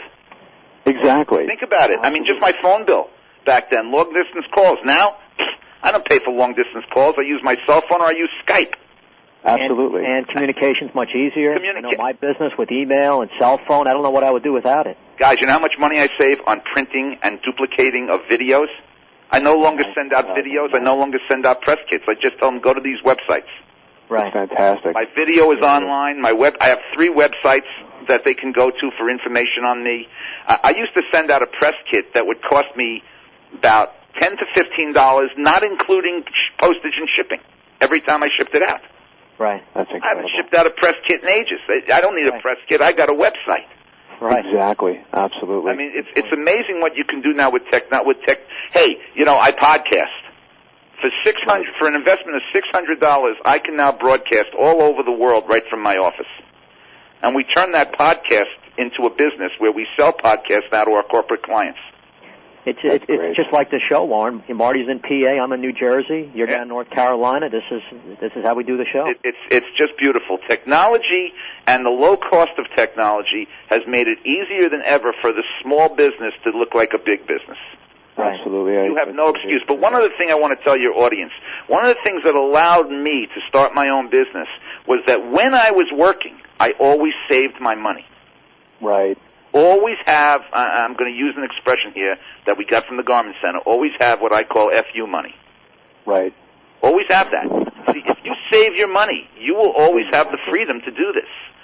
Exactly. Think about it. I mean, just my phone bill back then, long distance calls. Now, I don't pay for long distance calls. I use my cell phone or I use Skype. Absolutely. And, and communication's much easier. Communica- I know my business with email and cell phone, I don't know what I would do without it. Guys, you know how much money I save on printing and duplicating of videos? I no longer send out videos. I no longer send out press kits. I just tell them, go to these websites. Right. That's fantastic. My video is online. My web, I have three websites. that they can go to for information on me. Uh, I used to send out a press kit that would cost me about ten to fifteen dollars, not including postage and shipping, every time I shipped it out. Right. That's incredible. I haven't shipped out a press kit in ages. I don't need a Right. press kit. I got a website. Right. Exactly. Absolutely. I mean, it's it's amazing what you can do now with tech. Not with tech. Hey, you know, I podcast for six hundred for an investment of six hundred dollars. I can now broadcast all over the world right from my office, and we turn that podcast into a business where we sell podcasts now to our corporate clients. It's it's, it's just like the show, Warren. Marty's in P A. I'm in New Jersey. You're Yeah. down in North Carolina. This is this is how we do the show. It, it's it's just beautiful. Technology and the low cost of technology has made it easier than ever for the small business to look like a big business. Right. Absolutely. You have no excuse. But one other thing I want to tell your audience, one of the things that allowed me to start my own business was that when I was working, I always saved my money. Right. Always have, I'm going to use an expression here that we got from the Garment Center, always have what I call F U money. Right. Always have that. See, if you save your money, you will always have the freedom to do this.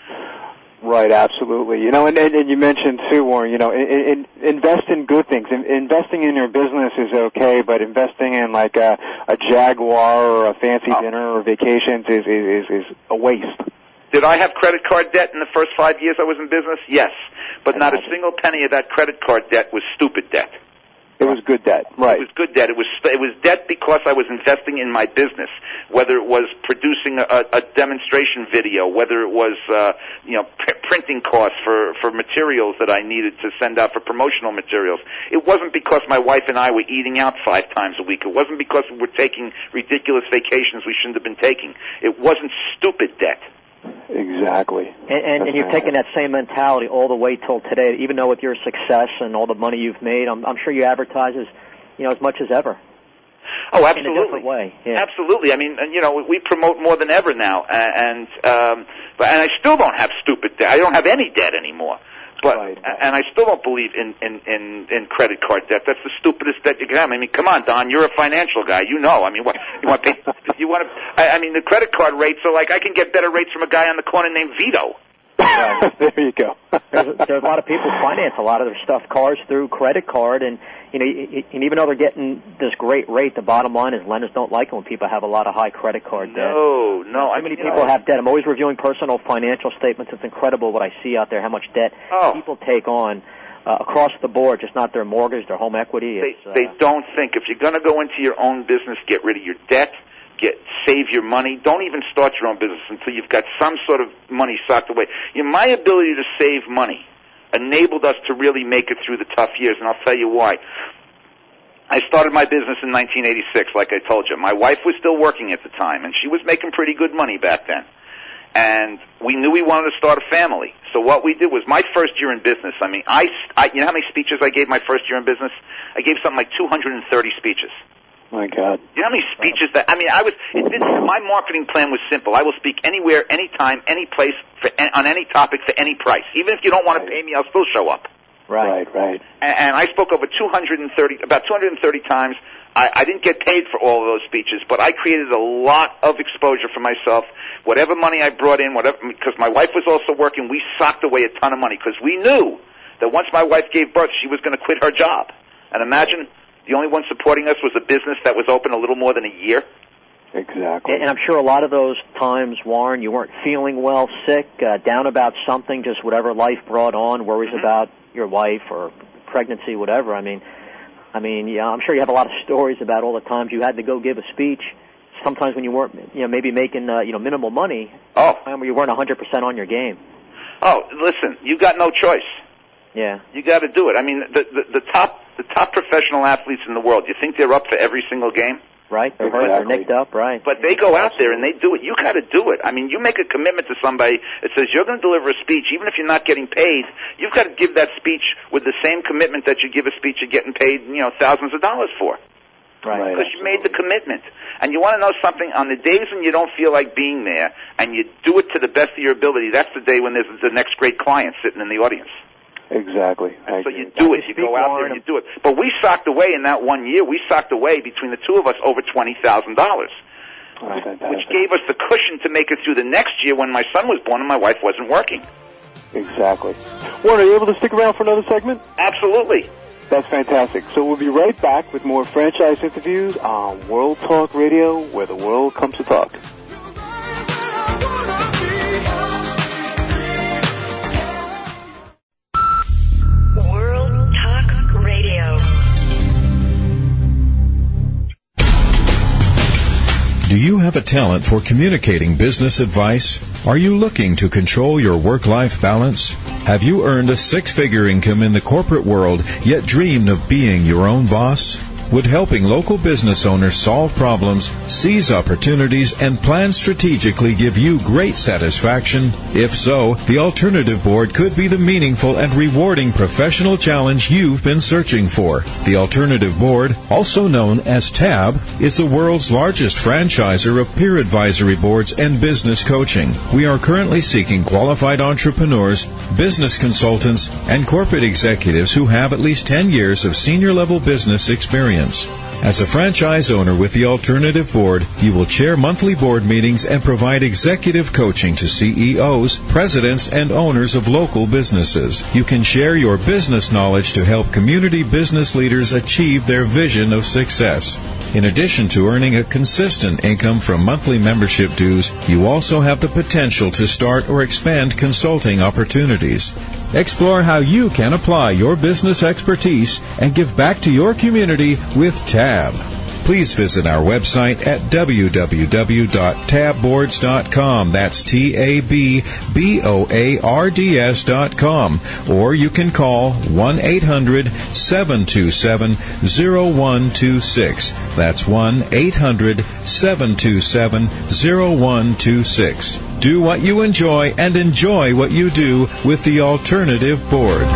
Right, absolutely. You know, and, and, and you mentioned too, Warren, you know, in, in, invest in good things. In, investing in your business is okay, but investing in like a, a Jaguar or a fancy Oh. dinner or vacations is, is, is, is a waste. Did I have credit card debt in the first five years I was in business? Yes. But not a single penny of that credit card debt was stupid debt. It was good debt, right? It was good debt. It was it was debt because I was investing in my business. Whether it was producing a, a demonstration video, whether it was uh, you know pr- printing costs for for materials that I needed to send out for promotional materials. It wasn't because my wife and I were eating out five times a week. It wasn't because we were taking ridiculous vacations we shouldn't have been taking. It wasn't stupid debt. Exactly. And, and, and you've taken that same mentality all the way till today. Even though with your success and all the money you've made, I'm, I'm sure you advertise as, you know, as much as ever. Oh, absolutely. In a different way. Yeah. Absolutely. I mean, and, you know, we promote more than ever now, and um, but and I still don't have stupid debt. I don't have any debt anymore. But Right. and I still don't believe in, in, in, in credit card debt. That's the stupidest debt you can have. I mean, come on, Don, you're a financial guy. You know. I mean, what you want? To pay, you want to? I, I mean, the credit card rates are like I can get better rates from a guy on the corner named Vito. Right. There you go. there's, there's a lot of people finance a lot of their stuff, cars through credit card, and you know, and even though they're getting this great rate, the bottom line is lenders don't like it when people have a lot of high credit card debt. No, no. How I many mean, people you know, have debt? I'm always reviewing personal financial statements. It's incredible what I see out there, how much debt Oh. people take on uh, across the board, just not their mortgage, their home equity. They, It's, uh, they don't think if you're going to go into your own business, get rid of your debt, get save your money. Don't even start your own business until you've got some sort of money socked away. You know, my ability to save money enabled us to really make it through the tough years, and I'll tell you why. I started my business in nineteen eighty-six, like I told you. My wife was still working at the time, and she was making pretty good money back then. And we knew we wanted to start a family. So what we did was my first year in business, I mean, I, I you know how many speeches I gave my first year in business? I gave something like two hundred thirty speeches. My God. You know how many speeches that, I mean, I was, it didn't, my marketing plan was simple. I will speak anywhere, anytime, any place, for, on any topic for any price. Even if you don't want to pay me, I'll still show up. Right, right. And, and I spoke over two hundred thirty, about two hundred thirty times. I, I didn't get paid for all of those speeches, but I created a lot of exposure for myself. Whatever money I brought in, whatever, because my wife was also working, we socked away a ton of money because we knew that once my wife gave birth, she was going to quit her job. And imagine the only one supporting us was a business that was open a little more than a year. Exactly. And I'm sure a lot of those times, Warren, you weren't feeling well, sick, uh, down about something, just whatever life brought on, worries Mm-hmm. about your wife or pregnancy, whatever. I mean, I mean, yeah, I'm sure you have a lot of stories about all the times you had to go give a speech. Sometimes when you weren't, you know, maybe making, uh, you know, minimal money. Oh. Time where you weren't one hundred percent on your game. Oh, listen, you got no choice. Yeah. You got to do it. I mean, the, the the top the top professional athletes in the world. You think they're up for every single game? Right. They're hurt. They're nicked up. Right. But they go out there and they do it. You got to do it. I mean, you make a commitment to somebody that says you're going to deliver a speech, even if you're not getting paid. You've got to give that speech with the same commitment that you give a speech you're getting paid, you know, thousands of dollars for. Right. Because you made the commitment. And you want to know something? On the days when you don't feel like being there and you do it to the best of your ability, that's the day when there's the next great client sitting in the audience. Exactly. I So agree. you do it. You go out there and you do it. But we socked away in that one year. We socked away between the two of us over twenty thousand dollars, Oh, which gave us the cushion to make it through the next year when my son was born and my wife wasn't working. Exactly. Warren, are you able to stick around for another segment? Absolutely. That's fantastic. So we'll be right back with more franchise interviews on World Talk Radio, where the world comes to talk. World Talk Radio. Do you have a talent for communicating business advice? Are you looking to control your work-life balance? Have you earned a six-figure income in the corporate world, yet dreamed of being your own boss? Would helping local business owners solve problems, seize opportunities, and plan strategically give you great satisfaction? If so, the Alternative Board could be the meaningful and rewarding professional challenge you've been searching for. The Alternative Board, also known as T A B, is the world's largest franchisor of peer advisory boards and business coaching. We are currently seeking qualified entrepreneurs, business consultants, and corporate executives who have at least ten years of senior-level business experience. As a franchise owner with the Alternative Board, you will chair monthly board meetings and provide executive coaching to C E Os, presidents, and owners of local businesses. You can share your business knowledge to help community business leaders achieve their vision of success. In addition to earning a consistent income from monthly membership dues, you also have the potential to start or expand consulting opportunities. Explore how you can apply your business expertise and give back to your community with T A B. Please visit our website at w w w dot tab boards dot com. That's T A B B O A R D S dot com. Or you can call one eight hundred seven two seven zero one two six. That's one eight hundred seven two seven zero one two six. Do what you enjoy and enjoy what you do with the Alternative Board.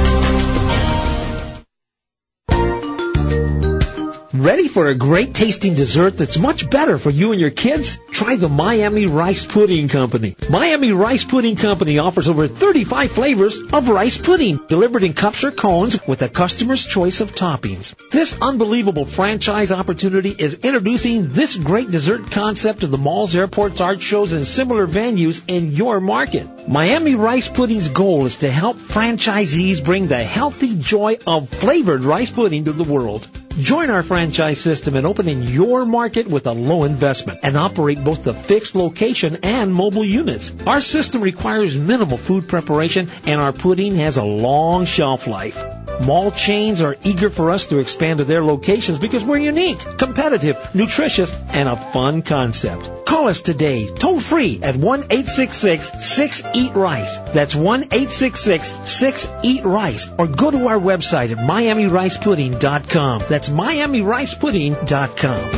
Ready for a great tasting dessert that's much better for you and your kids? Try the Miami Rice Pudding Company. Miami Rice Pudding Company offers over thirty-five flavors of rice pudding, delivered in cups or cones with a customer's choice of toppings. This unbelievable franchise opportunity is introducing this great dessert concept to the malls, airports, art shows, and similar venues in your market. Miami Rice Pudding's goal is to help franchisees bring the healthy joy of flavored rice pudding to the world. Join our franchise system and open in your market with a low investment and operate both the fixed location and mobile units. Our system requires minimal food preparation and our pudding has a long shelf life. Mall chains are eager for us to expand to their locations because we're unique, competitive, nutritious, and a fun concept. Call us today, toll free at one eight six six six eat rice. That's one eight six six six eat rice. Or go to our website at miami rice pudding dot com. That's miami rice pudding dot com.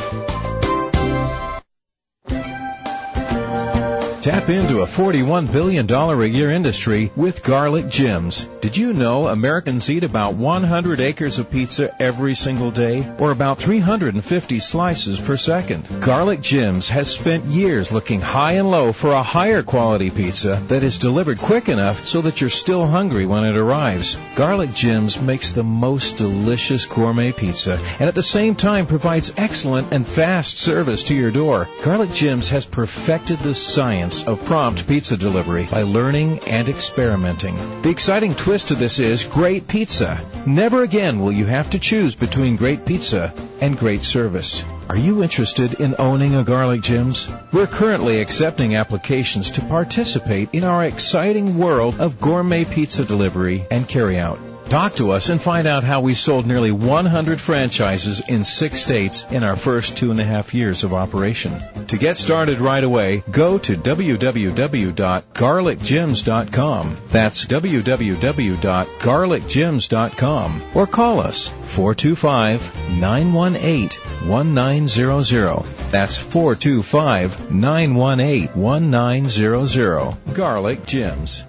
Tap into a forty-one billion dollars a year industry with Garlic Gems. Did you know Americans eat about one hundred acres of pizza every single day, or about three hundred fifty slices per second? Garlic Gems has spent years looking high and low for a higher quality pizza that is delivered quick enough so that you're still hungry when it arrives. Garlic Gems makes the most delicious gourmet pizza and at the same time provides excellent and fast service to your door. Garlic Gems has perfected the science of prompt pizza delivery by learning and experimenting. The exciting twist to this is great pizza. Never again will you have to choose between great pizza and great service. Are you interested in owning a Garlic Gems? We're currently accepting applications to participate in our exciting world of gourmet pizza delivery and carryout. Talk to us and find out how we sold nearly one hundred franchises in six states in our first two and a half years of operation. To get started right away, go to w w w dot garlic gems dot com. That's w w w dot garlic gems dot com. Or call us four two five, nine one eight, one nine zero zero. That's four two five, nine one eight, one nine zero zero. Garlic Gems.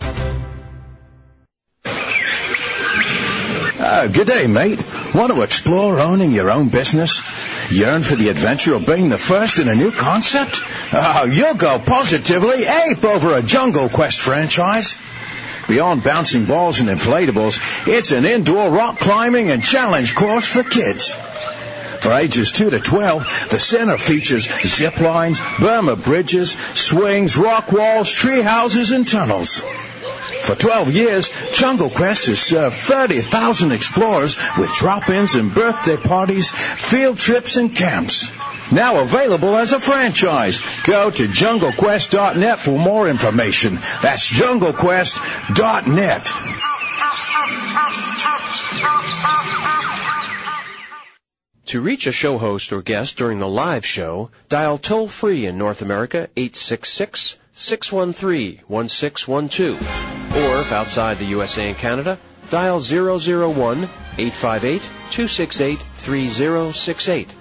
Uh, good day, mate. Want to explore owning your own business? Yearn for the adventure of being the first in a new concept? Oh, you'll go positively ape over a Jungle Quest franchise. Beyond bouncing balls and inflatables, it's an indoor rock climbing and challenge course for kids. For ages two to twelve, the center features zip lines, Burma bridges, swings, rock walls, tree houses, and tunnels. For twelve years, Jungle Quest has served thirty thousand explorers with drop-ins and birthday parties, field trips, and camps. Now available as a franchise. Go to jungle quest dot net for more information. That's jungle quest dot net. To reach a show host or guest during the live show, dial toll-free in North America eight six six, six one three, one six one two. Or if outside the U S A and Canada, dial zero zero one, eight five eight, two six eight, three zero six eight.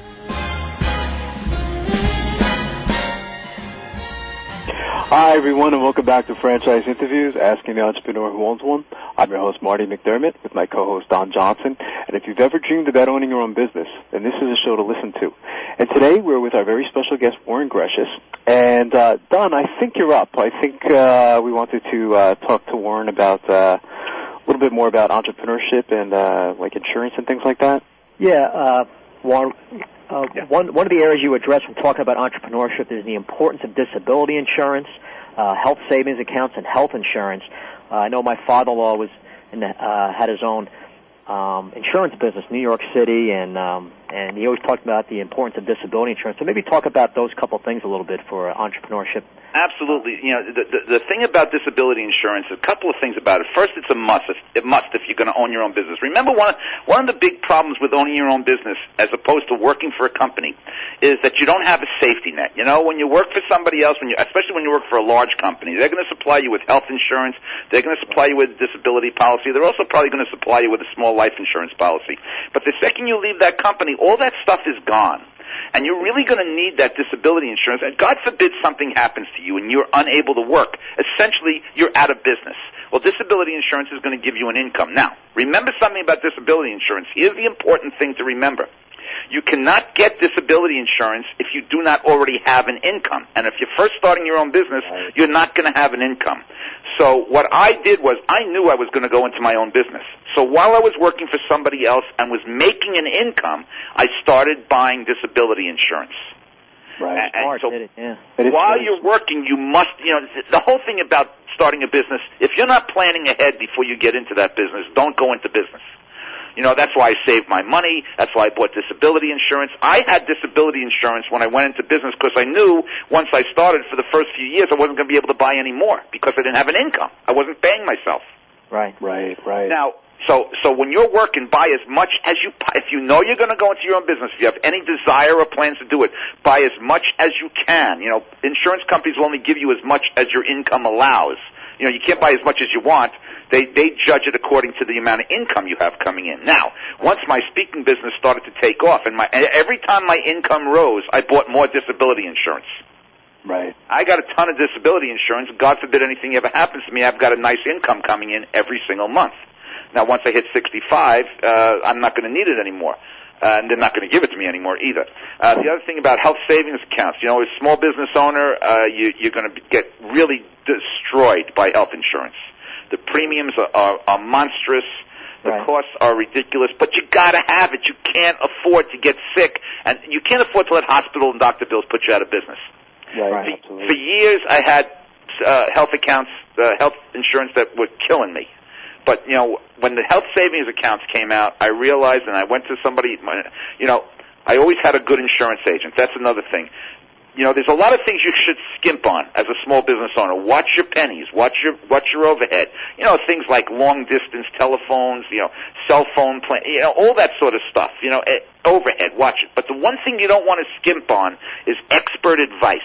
Hi, everyone, and welcome back to Franchise Interviews, Asking the Entrepreneur Who Owns One. I'm your host, Marty McDermott, with my co-host, Don Johnson. And if you've ever dreamed about owning your own business, then this is a show to listen to. And today, we're with our very special guest, Warren Grecius. And, uh, Don, I think you're up. I think uh, we wanted to uh, talk to Warren about uh, a little bit more about entrepreneurship and, uh, like, insurance and things like that. Yeah, uh, Warren... Uh, yeah. One one of the areas you address when talking about entrepreneurship is the importance of disability insurance, uh, health savings accounts, and health insurance. Uh, I know my father-in-law was in the, uh, had his own um, insurance business, New York City, and um, and he always talked about the importance of disability insurance. So maybe talk about those couple things a little bit for entrepreneurship. Absolutely. You know, the, the, the thing about disability insurance, a couple of things about it. First, it's a must. It must if you're going to own your own business. Remember, one, one of the big problems with owning your own business as opposed to working for a company is that you don't have a safety net. You know, when you work for somebody else, when you, especially when you work for a large company, they're going to supply you with health insurance. They're going to supply you with a disability policy. They're also probably going to supply you with a small life insurance policy. But the second you leave that company, all that stuff is gone. And you're really going to need that disability insurance. And God forbid something happens to you and you're unable to work. Essentially, you're out of business. Well, disability insurance is going to give you an income. Now, remember something about disability insurance. Here's the important thing to remember. You cannot get disability insurance if you do not already have an income. And if you're first starting your own business, you're not going to have an income. So what I did was I knew I was going to go into my own business. So while I was working for somebody else and was making an income, I started buying disability insurance. Right. And, and Smart, so did it, yeah. while you're working, you must, you know, the whole thing about starting a business, if you're not planning ahead before you get into that business, don't go into business. You know, that's why I saved my money. That's why I bought disability insurance. I had disability insurance when I went into business because I knew once I started for the first few years I wasn't going to be able to buy any more because I didn't have an income. I wasn't paying myself. Right. Right, right. Now, so so when you're working, buy as much as you, if you know you're going to go into your own business, if you have any desire or plans to do it, buy as much as you can. You know, insurance companies will only give you as much as your income allows. You know, you can't buy as much as you want. They they judge it according to the amount of income you have coming in. Now, once my speaking business started to take off, and my every time my income rose, I bought more disability insurance. Right. I got a ton of disability insurance. God forbid anything ever happens to me, I've got a nice income coming in every single month. Now, once I hit sixty-five, uh, I'm not going to need it anymore. Uh, and they're not going to give it to me anymore either. Uh, the other thing about health savings accounts, you know, as a small business owner, uh, you, you're going to get really destroyed by health insurance. The premiums are, are, are monstrous. The right. costs are ridiculous, but you got to have it. You can't afford to get sick, and you can't afford to let hospital and doctor bills put you out of business. Right. For, for years, I had uh, health accounts, uh, health insurance that were killing me. But, you know, when the health savings accounts came out, I realized, and I went to somebody, you know, I always had a good insurance agent. That's another thing. You know, there's a lot of things you should skimp on as a small business owner. Watch your pennies. Watch your watch your overhead. You know, things like long distance telephones, you know, cell phone plan, you know, all that sort of stuff. You know, overhead. Watch it. But the one thing you don't want to skimp on is expert advice.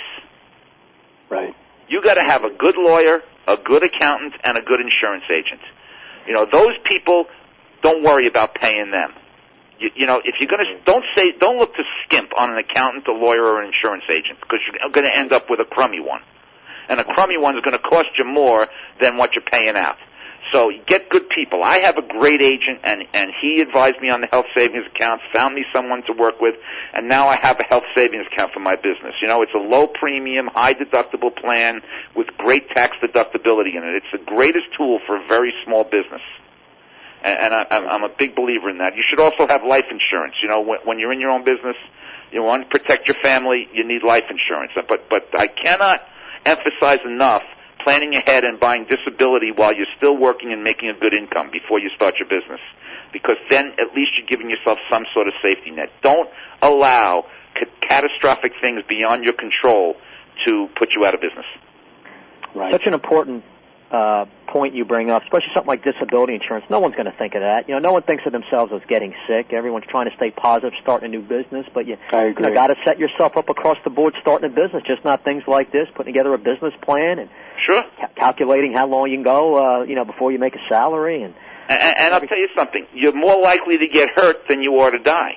Right. You got to have a good lawyer, a good accountant, and a good insurance agent. You know, those people, don't worry about paying them. You, you know, if you're going to, don't say, don't look to skimp on an accountant, a lawyer, or an insurance agent, because you're going to end up with a crummy one. And a crummy one is going to cost you more than what you're paying out. So get good people. I have a great agent, and, and he advised me on the health savings accounts, found me someone to work with, and now I have a health savings account for my business. You know, it's a low premium, high deductible plan with great tax deductibility in it. It's the greatest tool for a very small business. And, and I, I'm a big believer in that. You should also have life insurance. You know, when, when you're in your own business, you want to protect your family, you need life insurance. But, but I cannot emphasize enough planning ahead and buying disability while you're still working and making a good income before you start your business. Because then at least you're giving yourself some sort of safety net. Don't allow ca- catastrophic things beyond your control to put you out of business. Right. Such an important uh, point you bring up, especially something like disability insurance. No one's going to think of that. You know, no one thinks of themselves as getting sick. Everyone's trying to stay positive, starting a new business, but you, you know, got to set yourself up across the board starting a business, just not things like this, putting together a business plan and sure. ca- calculating how long you can go, uh, you know, before you make a salary. And, and, and I'll tell you something. You're more likely to get hurt than you are to die.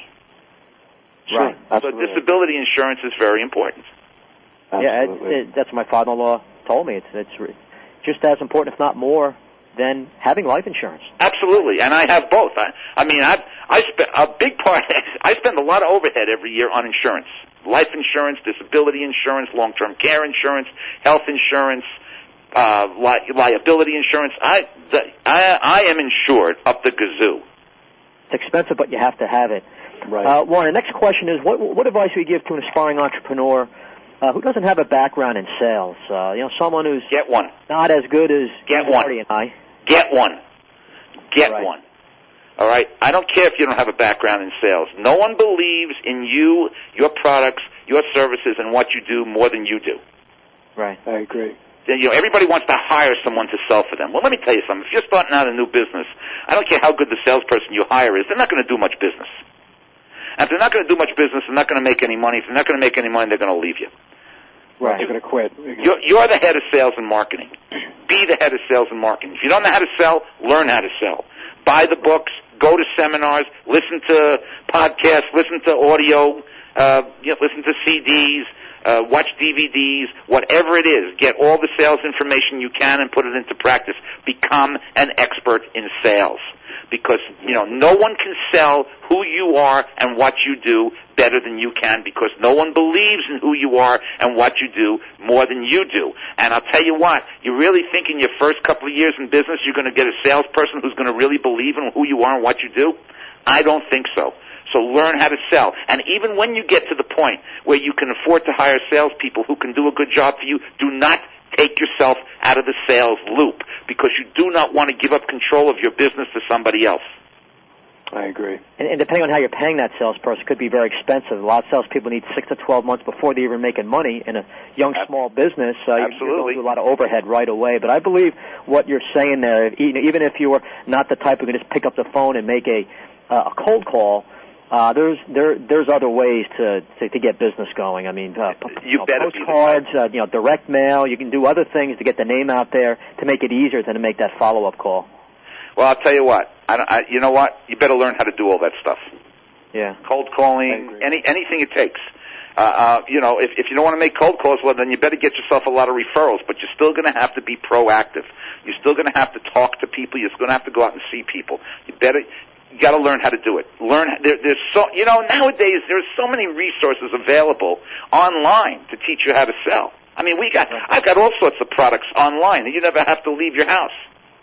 Right. So, so disability insurance is very important. Yeah, it, it, that's what my father-in-law told me. It's, it's just as important, if not more, than having life insurance. Absolutely, and I have both. I, I mean, I I spend a big part. I spend a lot of overhead every year on insurance: life insurance, disability insurance, long-term care insurance, health insurance, uh, li- liability insurance. I, the, I I am insured up the gazoo. It's expensive, but you have to have it. Right. Uh, Warren, the next question is: what what advice would you give to an aspiring entrepreneur Uh, who doesn't have a background in sales? Uh, you know, someone who's get one. Not as good as get Marty one. and I. Get one. Get right. one. All right. I don't care if you don't have a background in sales. No one believes in you, your products, your services, and what you do more than you do. Right. I agree. You know, everybody wants to hire someone to sell for them. Well, let me tell you something. If you're starting out a new business, I don't care how good the salesperson you hire is. They're not going to do much business. And if they're not going to do much business, they're not going to make any money. If they're not going to make any money, they're going to leave you. Right, you're going to quit. You're, you're the head of sales and marketing. Be the head of sales and marketing. If you don't know how to sell, learn how to sell. Buy the books, go to seminars, listen to podcasts, listen to audio, uh, you know, listen to C Ds, uh, watch D V Ds, whatever it is. Get all the sales information you can and put it into practice. Become an expert in sales. Because, you know, no one can sell who you are and what you do better than you can, because no one believes in who you are and what you do more than you do. And I'll tell you what, you really think in your first couple of years in business you're going to get a salesperson who's going to really believe in who you are and what you do? I don't think so. So learn how to sell. And even when you get to the point where you can afford to hire salespeople who can do a good job for you, do not take yourself out of the sales loop, because you do not want to give up control of your business to somebody else. I agree. And, and depending on how you're paying that salesperson, it could be very expensive. A lot of salespeople need six to twelve months before they're even making money. In a young, small business, uh, Absolutely. you're going to do a lot of overhead right away. But I believe what you're saying there, even if you were not the type who can just pick up the phone and make a, uh, a cold call, uh, there's there there's other ways to to, to get business going. I mean, uh, you, you know, better postcards, uh, you know, direct mail. You can do other things to get the name out there to make it easier than to make that follow-up call. Well, I'll tell you what. I, don't, I, you know what? You better learn how to do all that stuff. Yeah. Cold calling, any anything it takes. Uh, uh, you know, if, if you don't want to make cold calls, well, then you better get yourself a lot of referrals. But you're still going to have to be proactive. You're still going to have to talk to people. You're going to have to go out and see people. You better. You got to learn how to do it. Learn. There, there's so. You know, nowadays there's so many resources available online to teach you how to sell. I mean, we got. I've got all sorts of products online that you never have to leave your house.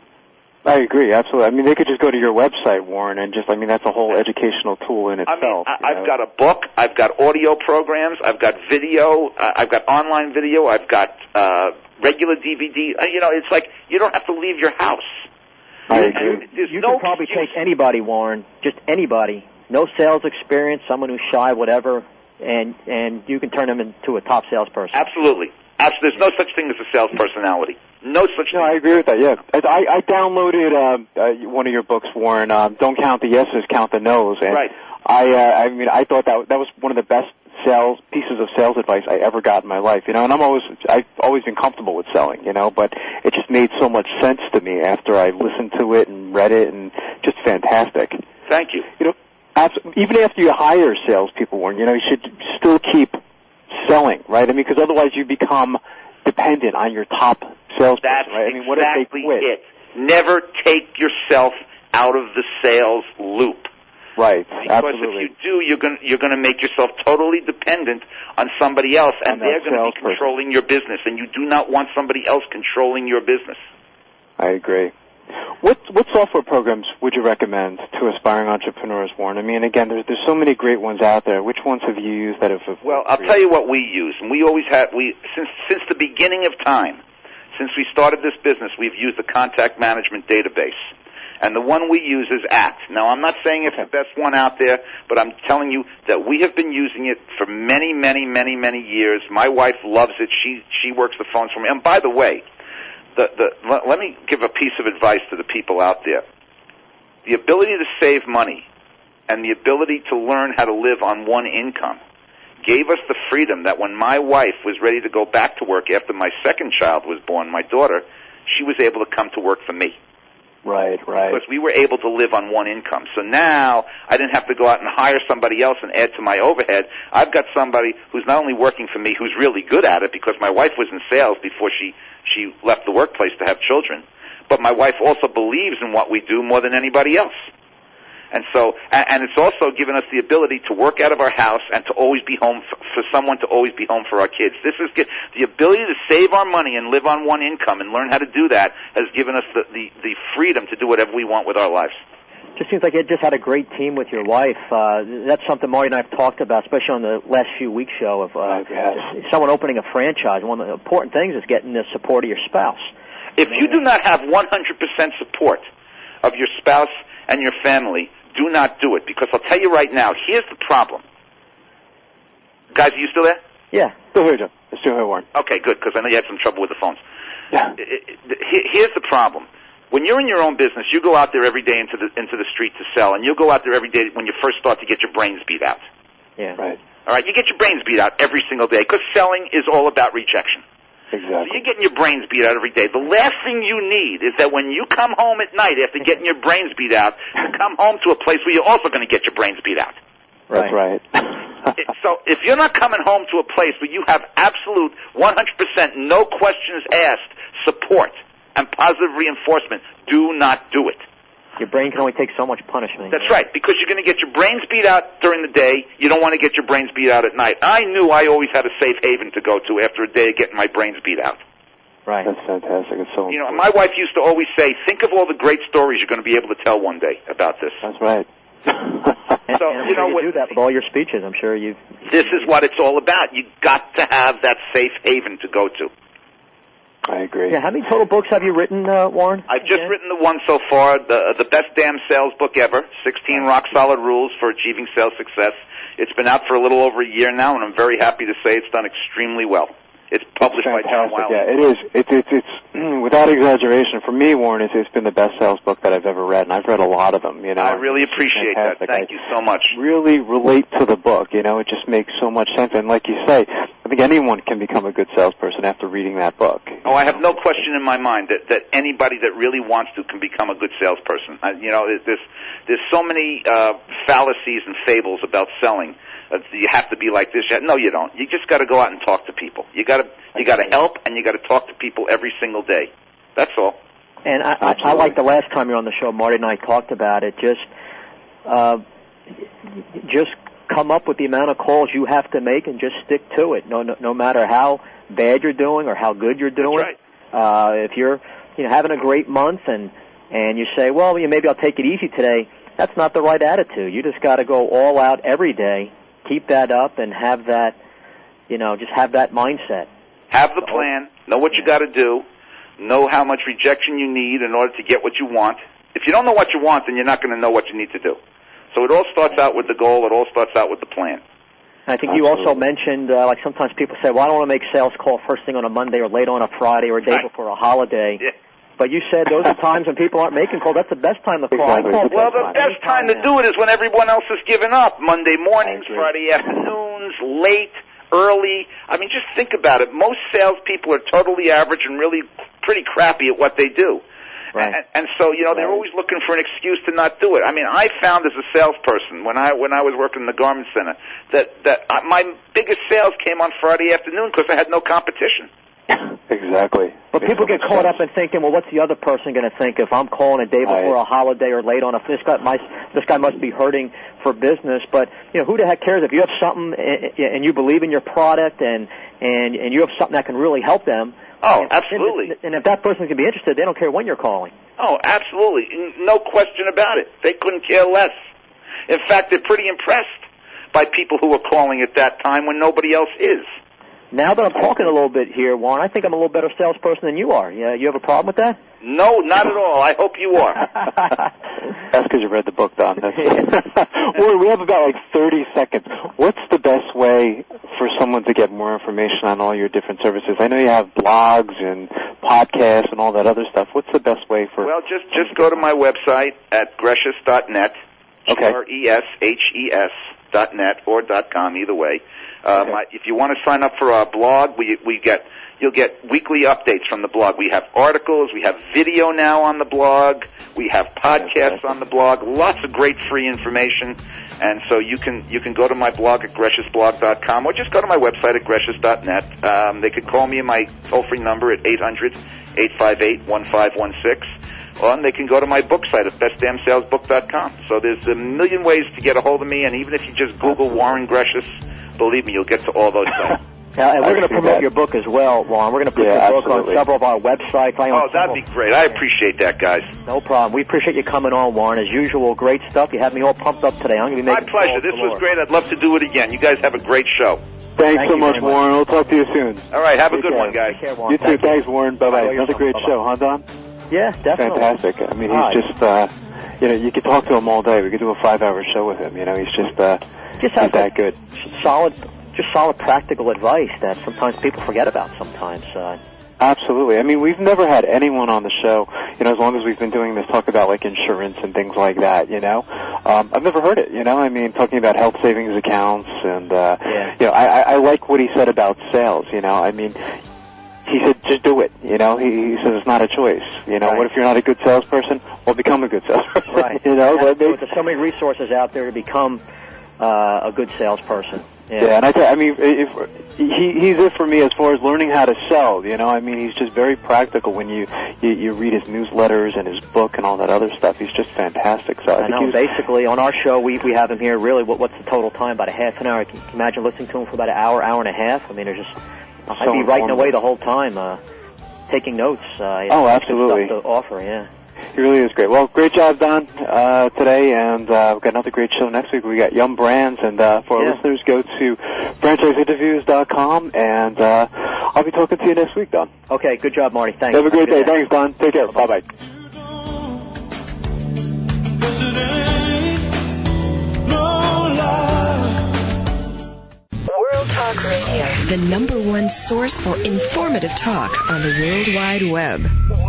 I agree, absolutely. I mean, they could just go to your website, Warren, and just, I mean, that's a whole educational tool in itself. I mean, I, you know? I've got a book, I've got audio programs, I've got video, uh, I've got online video, I've got uh, regular D V D. Uh, you know, it's like you don't have to leave your house. I you, agree. There's You no can probably excuse. take anybody, Warren, just anybody, no sales experience, someone who's shy, whatever, and and you can turn them into a top salesperson. Absolutely. Absolutely. There's no such thing as a sales personality. No such thing. No, I agree with that, yeah. I, I downloaded uh, uh, one of your books, Warren, uh, Don't Count the Yeses, Count the Nos. And Right. I, uh, I mean, I thought that that was one of the best sales pieces of sales advice I ever got in my life, you know, and I'm always, I've always been comfortable with selling, you know, but it just made so much sense to me after I listened to it and read it, and just fantastic. Thank you. You know, abs- even after you hire salespeople, Warren, you know, you should still keep selling, right? I mean, because otherwise you become dependent on your top salesperson, That's right? I mean, what exactly if they quit? it. Never take yourself out of the sales loop. Right, Because absolutely. if you do, you're going you're going to make yourself totally dependent on somebody else, and On that they're going to be salesperson. controlling your business, and you do not want somebody else controlling your business. I agree. What what software programs would you recommend to aspiring entrepreneurs, Warren? I mean, again, there's there's so many great ones out there. Which ones have you used that have? Well, I'll tell you what we use, and we always have we since since the beginning of time. Since we started this business, we've used the contact management database. And the one we use is ACT. Now, I'm not saying it's the best one out there, but I'm telling you that we have been using it for many, many, many, many years. My wife loves it. She she works the phones for me. And by the way, the, the, let, let me give a piece of advice to the people out there. The ability to save money and the ability to learn how to live on one income gave us the freedom that when my wife was ready to go back to work after my second child was born, my daughter, she was able to come to work for me. Right, right. Because we were able to live on one income. So now I didn't have to go out and hire somebody else and add to my overhead. I've got somebody who's not only working for me, who's really good at it, because my wife was in sales before she, she left the workplace to have children, but my wife also believes in what we do more than anybody else. And so, and it's also given us the ability to work out of our house and to always be home for, for someone to always be home for our kids. This is good. The ability to save our money and live on one income and learn how to do that has given us the, the, the freedom to do whatever we want with our lives. Just seems like you just had a great team with your wife. Uh, that's something Marty and I have talked about, especially on the last few weeks show of uh, yes. someone opening a franchise. One of the important things is getting the support of your spouse. If you do not have one hundred percent support of your spouse and your family, do not do it, because I'll tell you right now, here's the problem. Guys, are you still there? Yeah. Still here, Joe. Still here, Warren. Okay, good, because I know you had some trouble with the phones. Yeah. Here's the problem. When you're in your own business, you go out there every day into the into the street to sell, and you'll go out there every day when you first start to get your brains beat out. Yeah. Right. All right, you get your brains beat out every single day, because selling is all about rejection. Exactly. So you're getting your brains beat out every day. The last thing you need is that when you come home at night after getting your brains beat out, to come home to a place where you're also going to get your brains beat out. That's right. So if you're not coming home to a place where you have absolute one hundred percent, no questions asked, support and positive reinforcement, do not do it. Your brain can only take so much punishment. That's right, because you're going to get your brains beat out during the day. You don't want to get your brains beat out at night. I knew I always had a safe haven to go to after a day of getting my brains beat out. Right. That's fantastic. It's so You know, my wife used to always say, think of all the great stories you're going to be able to tell one day about this. That's right. and, so, and you know you what? do that with all your speeches. I'm sure you've... This is what it's all about. You got to have that safe haven to go to. I agree. Yeah, how many total books have you written, uh, Warren? I've just written the one so far, the the best damn sales book ever, sixteen rock solid rules for achieving sales success. It's been out for a little over a year now, and I'm very happy to say it's done extremely well. It's published by John Wiley. Yeah, it is. It's it's it's without exaggeration. For me, Warren, it's, it's been the best sales book that I've ever read, and I've read a lot of them. You know, I really appreciate that. Thank I you so much. Really relate to the book. You know, it just makes so much sense. And like you say, I think anyone can become a good salesperson after reading that book. Oh, I have no question in my mind that that anybody that really wants to can become a good salesperson. I, you know, there's there's so many uh, fallacies and fables about selling. Uh, you have to be like this. No, you don't. You just got to go out and talk to people. You got to you got to help, and you got to talk to people every single day. That's all. And I, I, I like the last time you were on the show, Marty and I talked about it. Just, uh, just come up with the amount of calls you have to make, and just stick to it. No, no, no matter how bad you're doing or how good you're doing. That's right. Uh, if you're, you know, having a great month, and and you say, well, you know, maybe I'll take it easy today. That's not the right attitude. You just got to go all out every day. Keep that up and have that, you know, just have that mindset. Have the plan. Know what you got to do. Know how much rejection you need in order to get what you want. If you don't know what you want, then you're not going to know what you need to do. So it all starts out with the goal. It all starts out with the plan. I think you also mentioned, uh, like sometimes people say, well, I don't want to make sales call first thing on a Monday or late on a Friday or a day right. before a holiday. Yeah. But you said those are times when people aren't making calls. That's the best time to call. Exactly. I call Well, the best time to do it is when everyone else has given up. Monday mornings, Friday afternoons, late, early. I mean, just think about it. Most salespeople are totally average and really pretty crappy at what they do. Right. And, and so, you know, they're always looking for an excuse to not do it. I mean, I found as a salesperson when I when I was working in the garment center that that my biggest sales came on Friday afternoon because I had no competition. Exactly. But people get caught up in thinking, well, what's the other person going to think if I'm calling a day before a holiday or late on a this guy my this guy must be hurting for business. But you know, who the heck cares if you have something and you believe in your product and and and you have something that can really help them. Oh, and, absolutely. And, and if that person can be interested, they don't care when you're calling. Oh, absolutely. No question about it. They couldn't care less. In fact, they're pretty impressed by people who are calling at that time when nobody else is. Now that I'm talking a little bit here, Warren, I think I'm a little better salesperson than you are. Yeah, you have a problem with that? No, not at all. I hope you are. That's because you read the book, Don. Warren, we have about like thirty seconds. What's the best way for someone to get more information on all your different services? I know you have blogs and podcasts and all that other stuff. What's the best way for... Well, just just go to my website at Greshus dot net, okay. G R E S H E S dot net or dot com, either way. Um, okay. I, if you want to sign up for our blog, we we get you'll get weekly updates from the blog. We have articles, we have video now on the blog, we have podcasts okay. on the blog, lots of great free information. And so you can you can go to my blog at Greshus blog dot com or just go to my website at Greshus dot net. Um, they could call me at my toll-free number at eight hundred, eight five eight, one five one six. Or they can go to my book site at best damn sales book dot com. So there's a million ways to get a hold of me, and even if you just Google Warren Greshus, believe me, you'll get to all those sites. Yeah, and we're going to promote your book as well, Warren. We're going to put yeah, your book absolutely. on several of our websites. Oh, that'd be great. I appreciate that, guys. No problem. We appreciate you coming on, Warren. As usual, great stuff. You had me all pumped up today. I'm going to be making My pleasure. This was great. I'd love to do it again. You guys have a great show. Thanks Thank so you much, very much. Warren. We'll talk to you soon. All right. Have Take a good care. one, guys. Take care, Warren. You too. Thank Thanks, you. Warren. Bye-bye. Bye-bye. Another great Bye-bye. show, huh, Don? Yeah, definitely. Fantastic. I mean, he's All right. just, uh, you know, you could talk to him all day. We could do a five-hour show with him. You know, he's just, uh, just he's that good. Solid, just solid practical advice that sometimes people forget about sometimes. Uh, Absolutely. I mean, we've never had anyone on the show, you know, as long as we've been doing this, talk about, like, insurance and things like that, you know. Um, I've never heard it, you know. I mean, talking about health savings accounts and, uh, yeah. you know, I, I like what he said about sales, you know. I mean, he said, just do it, you know. He, he says it's not a choice, you know. Right. What if you're not a good salesperson? Well, become a good salesperson, right. you know. But But there's so many resources out there to become uh, a good salesperson. Yeah, yeah and I, tell, I mean, if, he he's it for me as far as learning how to sell. You know, I mean, he's just very practical when you you, you read his newsletters and his book and all that other stuff. He's just fantastic. So I, I think know. he's, Basically, on our show, we we have him here. Really, what what's the total time? About a half an hour. Can you imagine listening to him for about an hour, hour and a half? I mean, there's just I'd so be writing informative. away the whole time, uh, taking notes. Uh, oh, absolutely. Stuff to offer, yeah. He really is great. Well, great job, Don, uh, today, and uh, we've got another great show next week. We got Yum Brands, and uh, for our Yeah. listeners, go to franchise interviews dot com, and uh, I'll be talking to you next week, Don. Okay, good job, Marty. Thanks. Have a great day. Good Thanks, Don. Take care. Bye bye. World Talk Radio, the number one source for informative talk on the World Wide Web.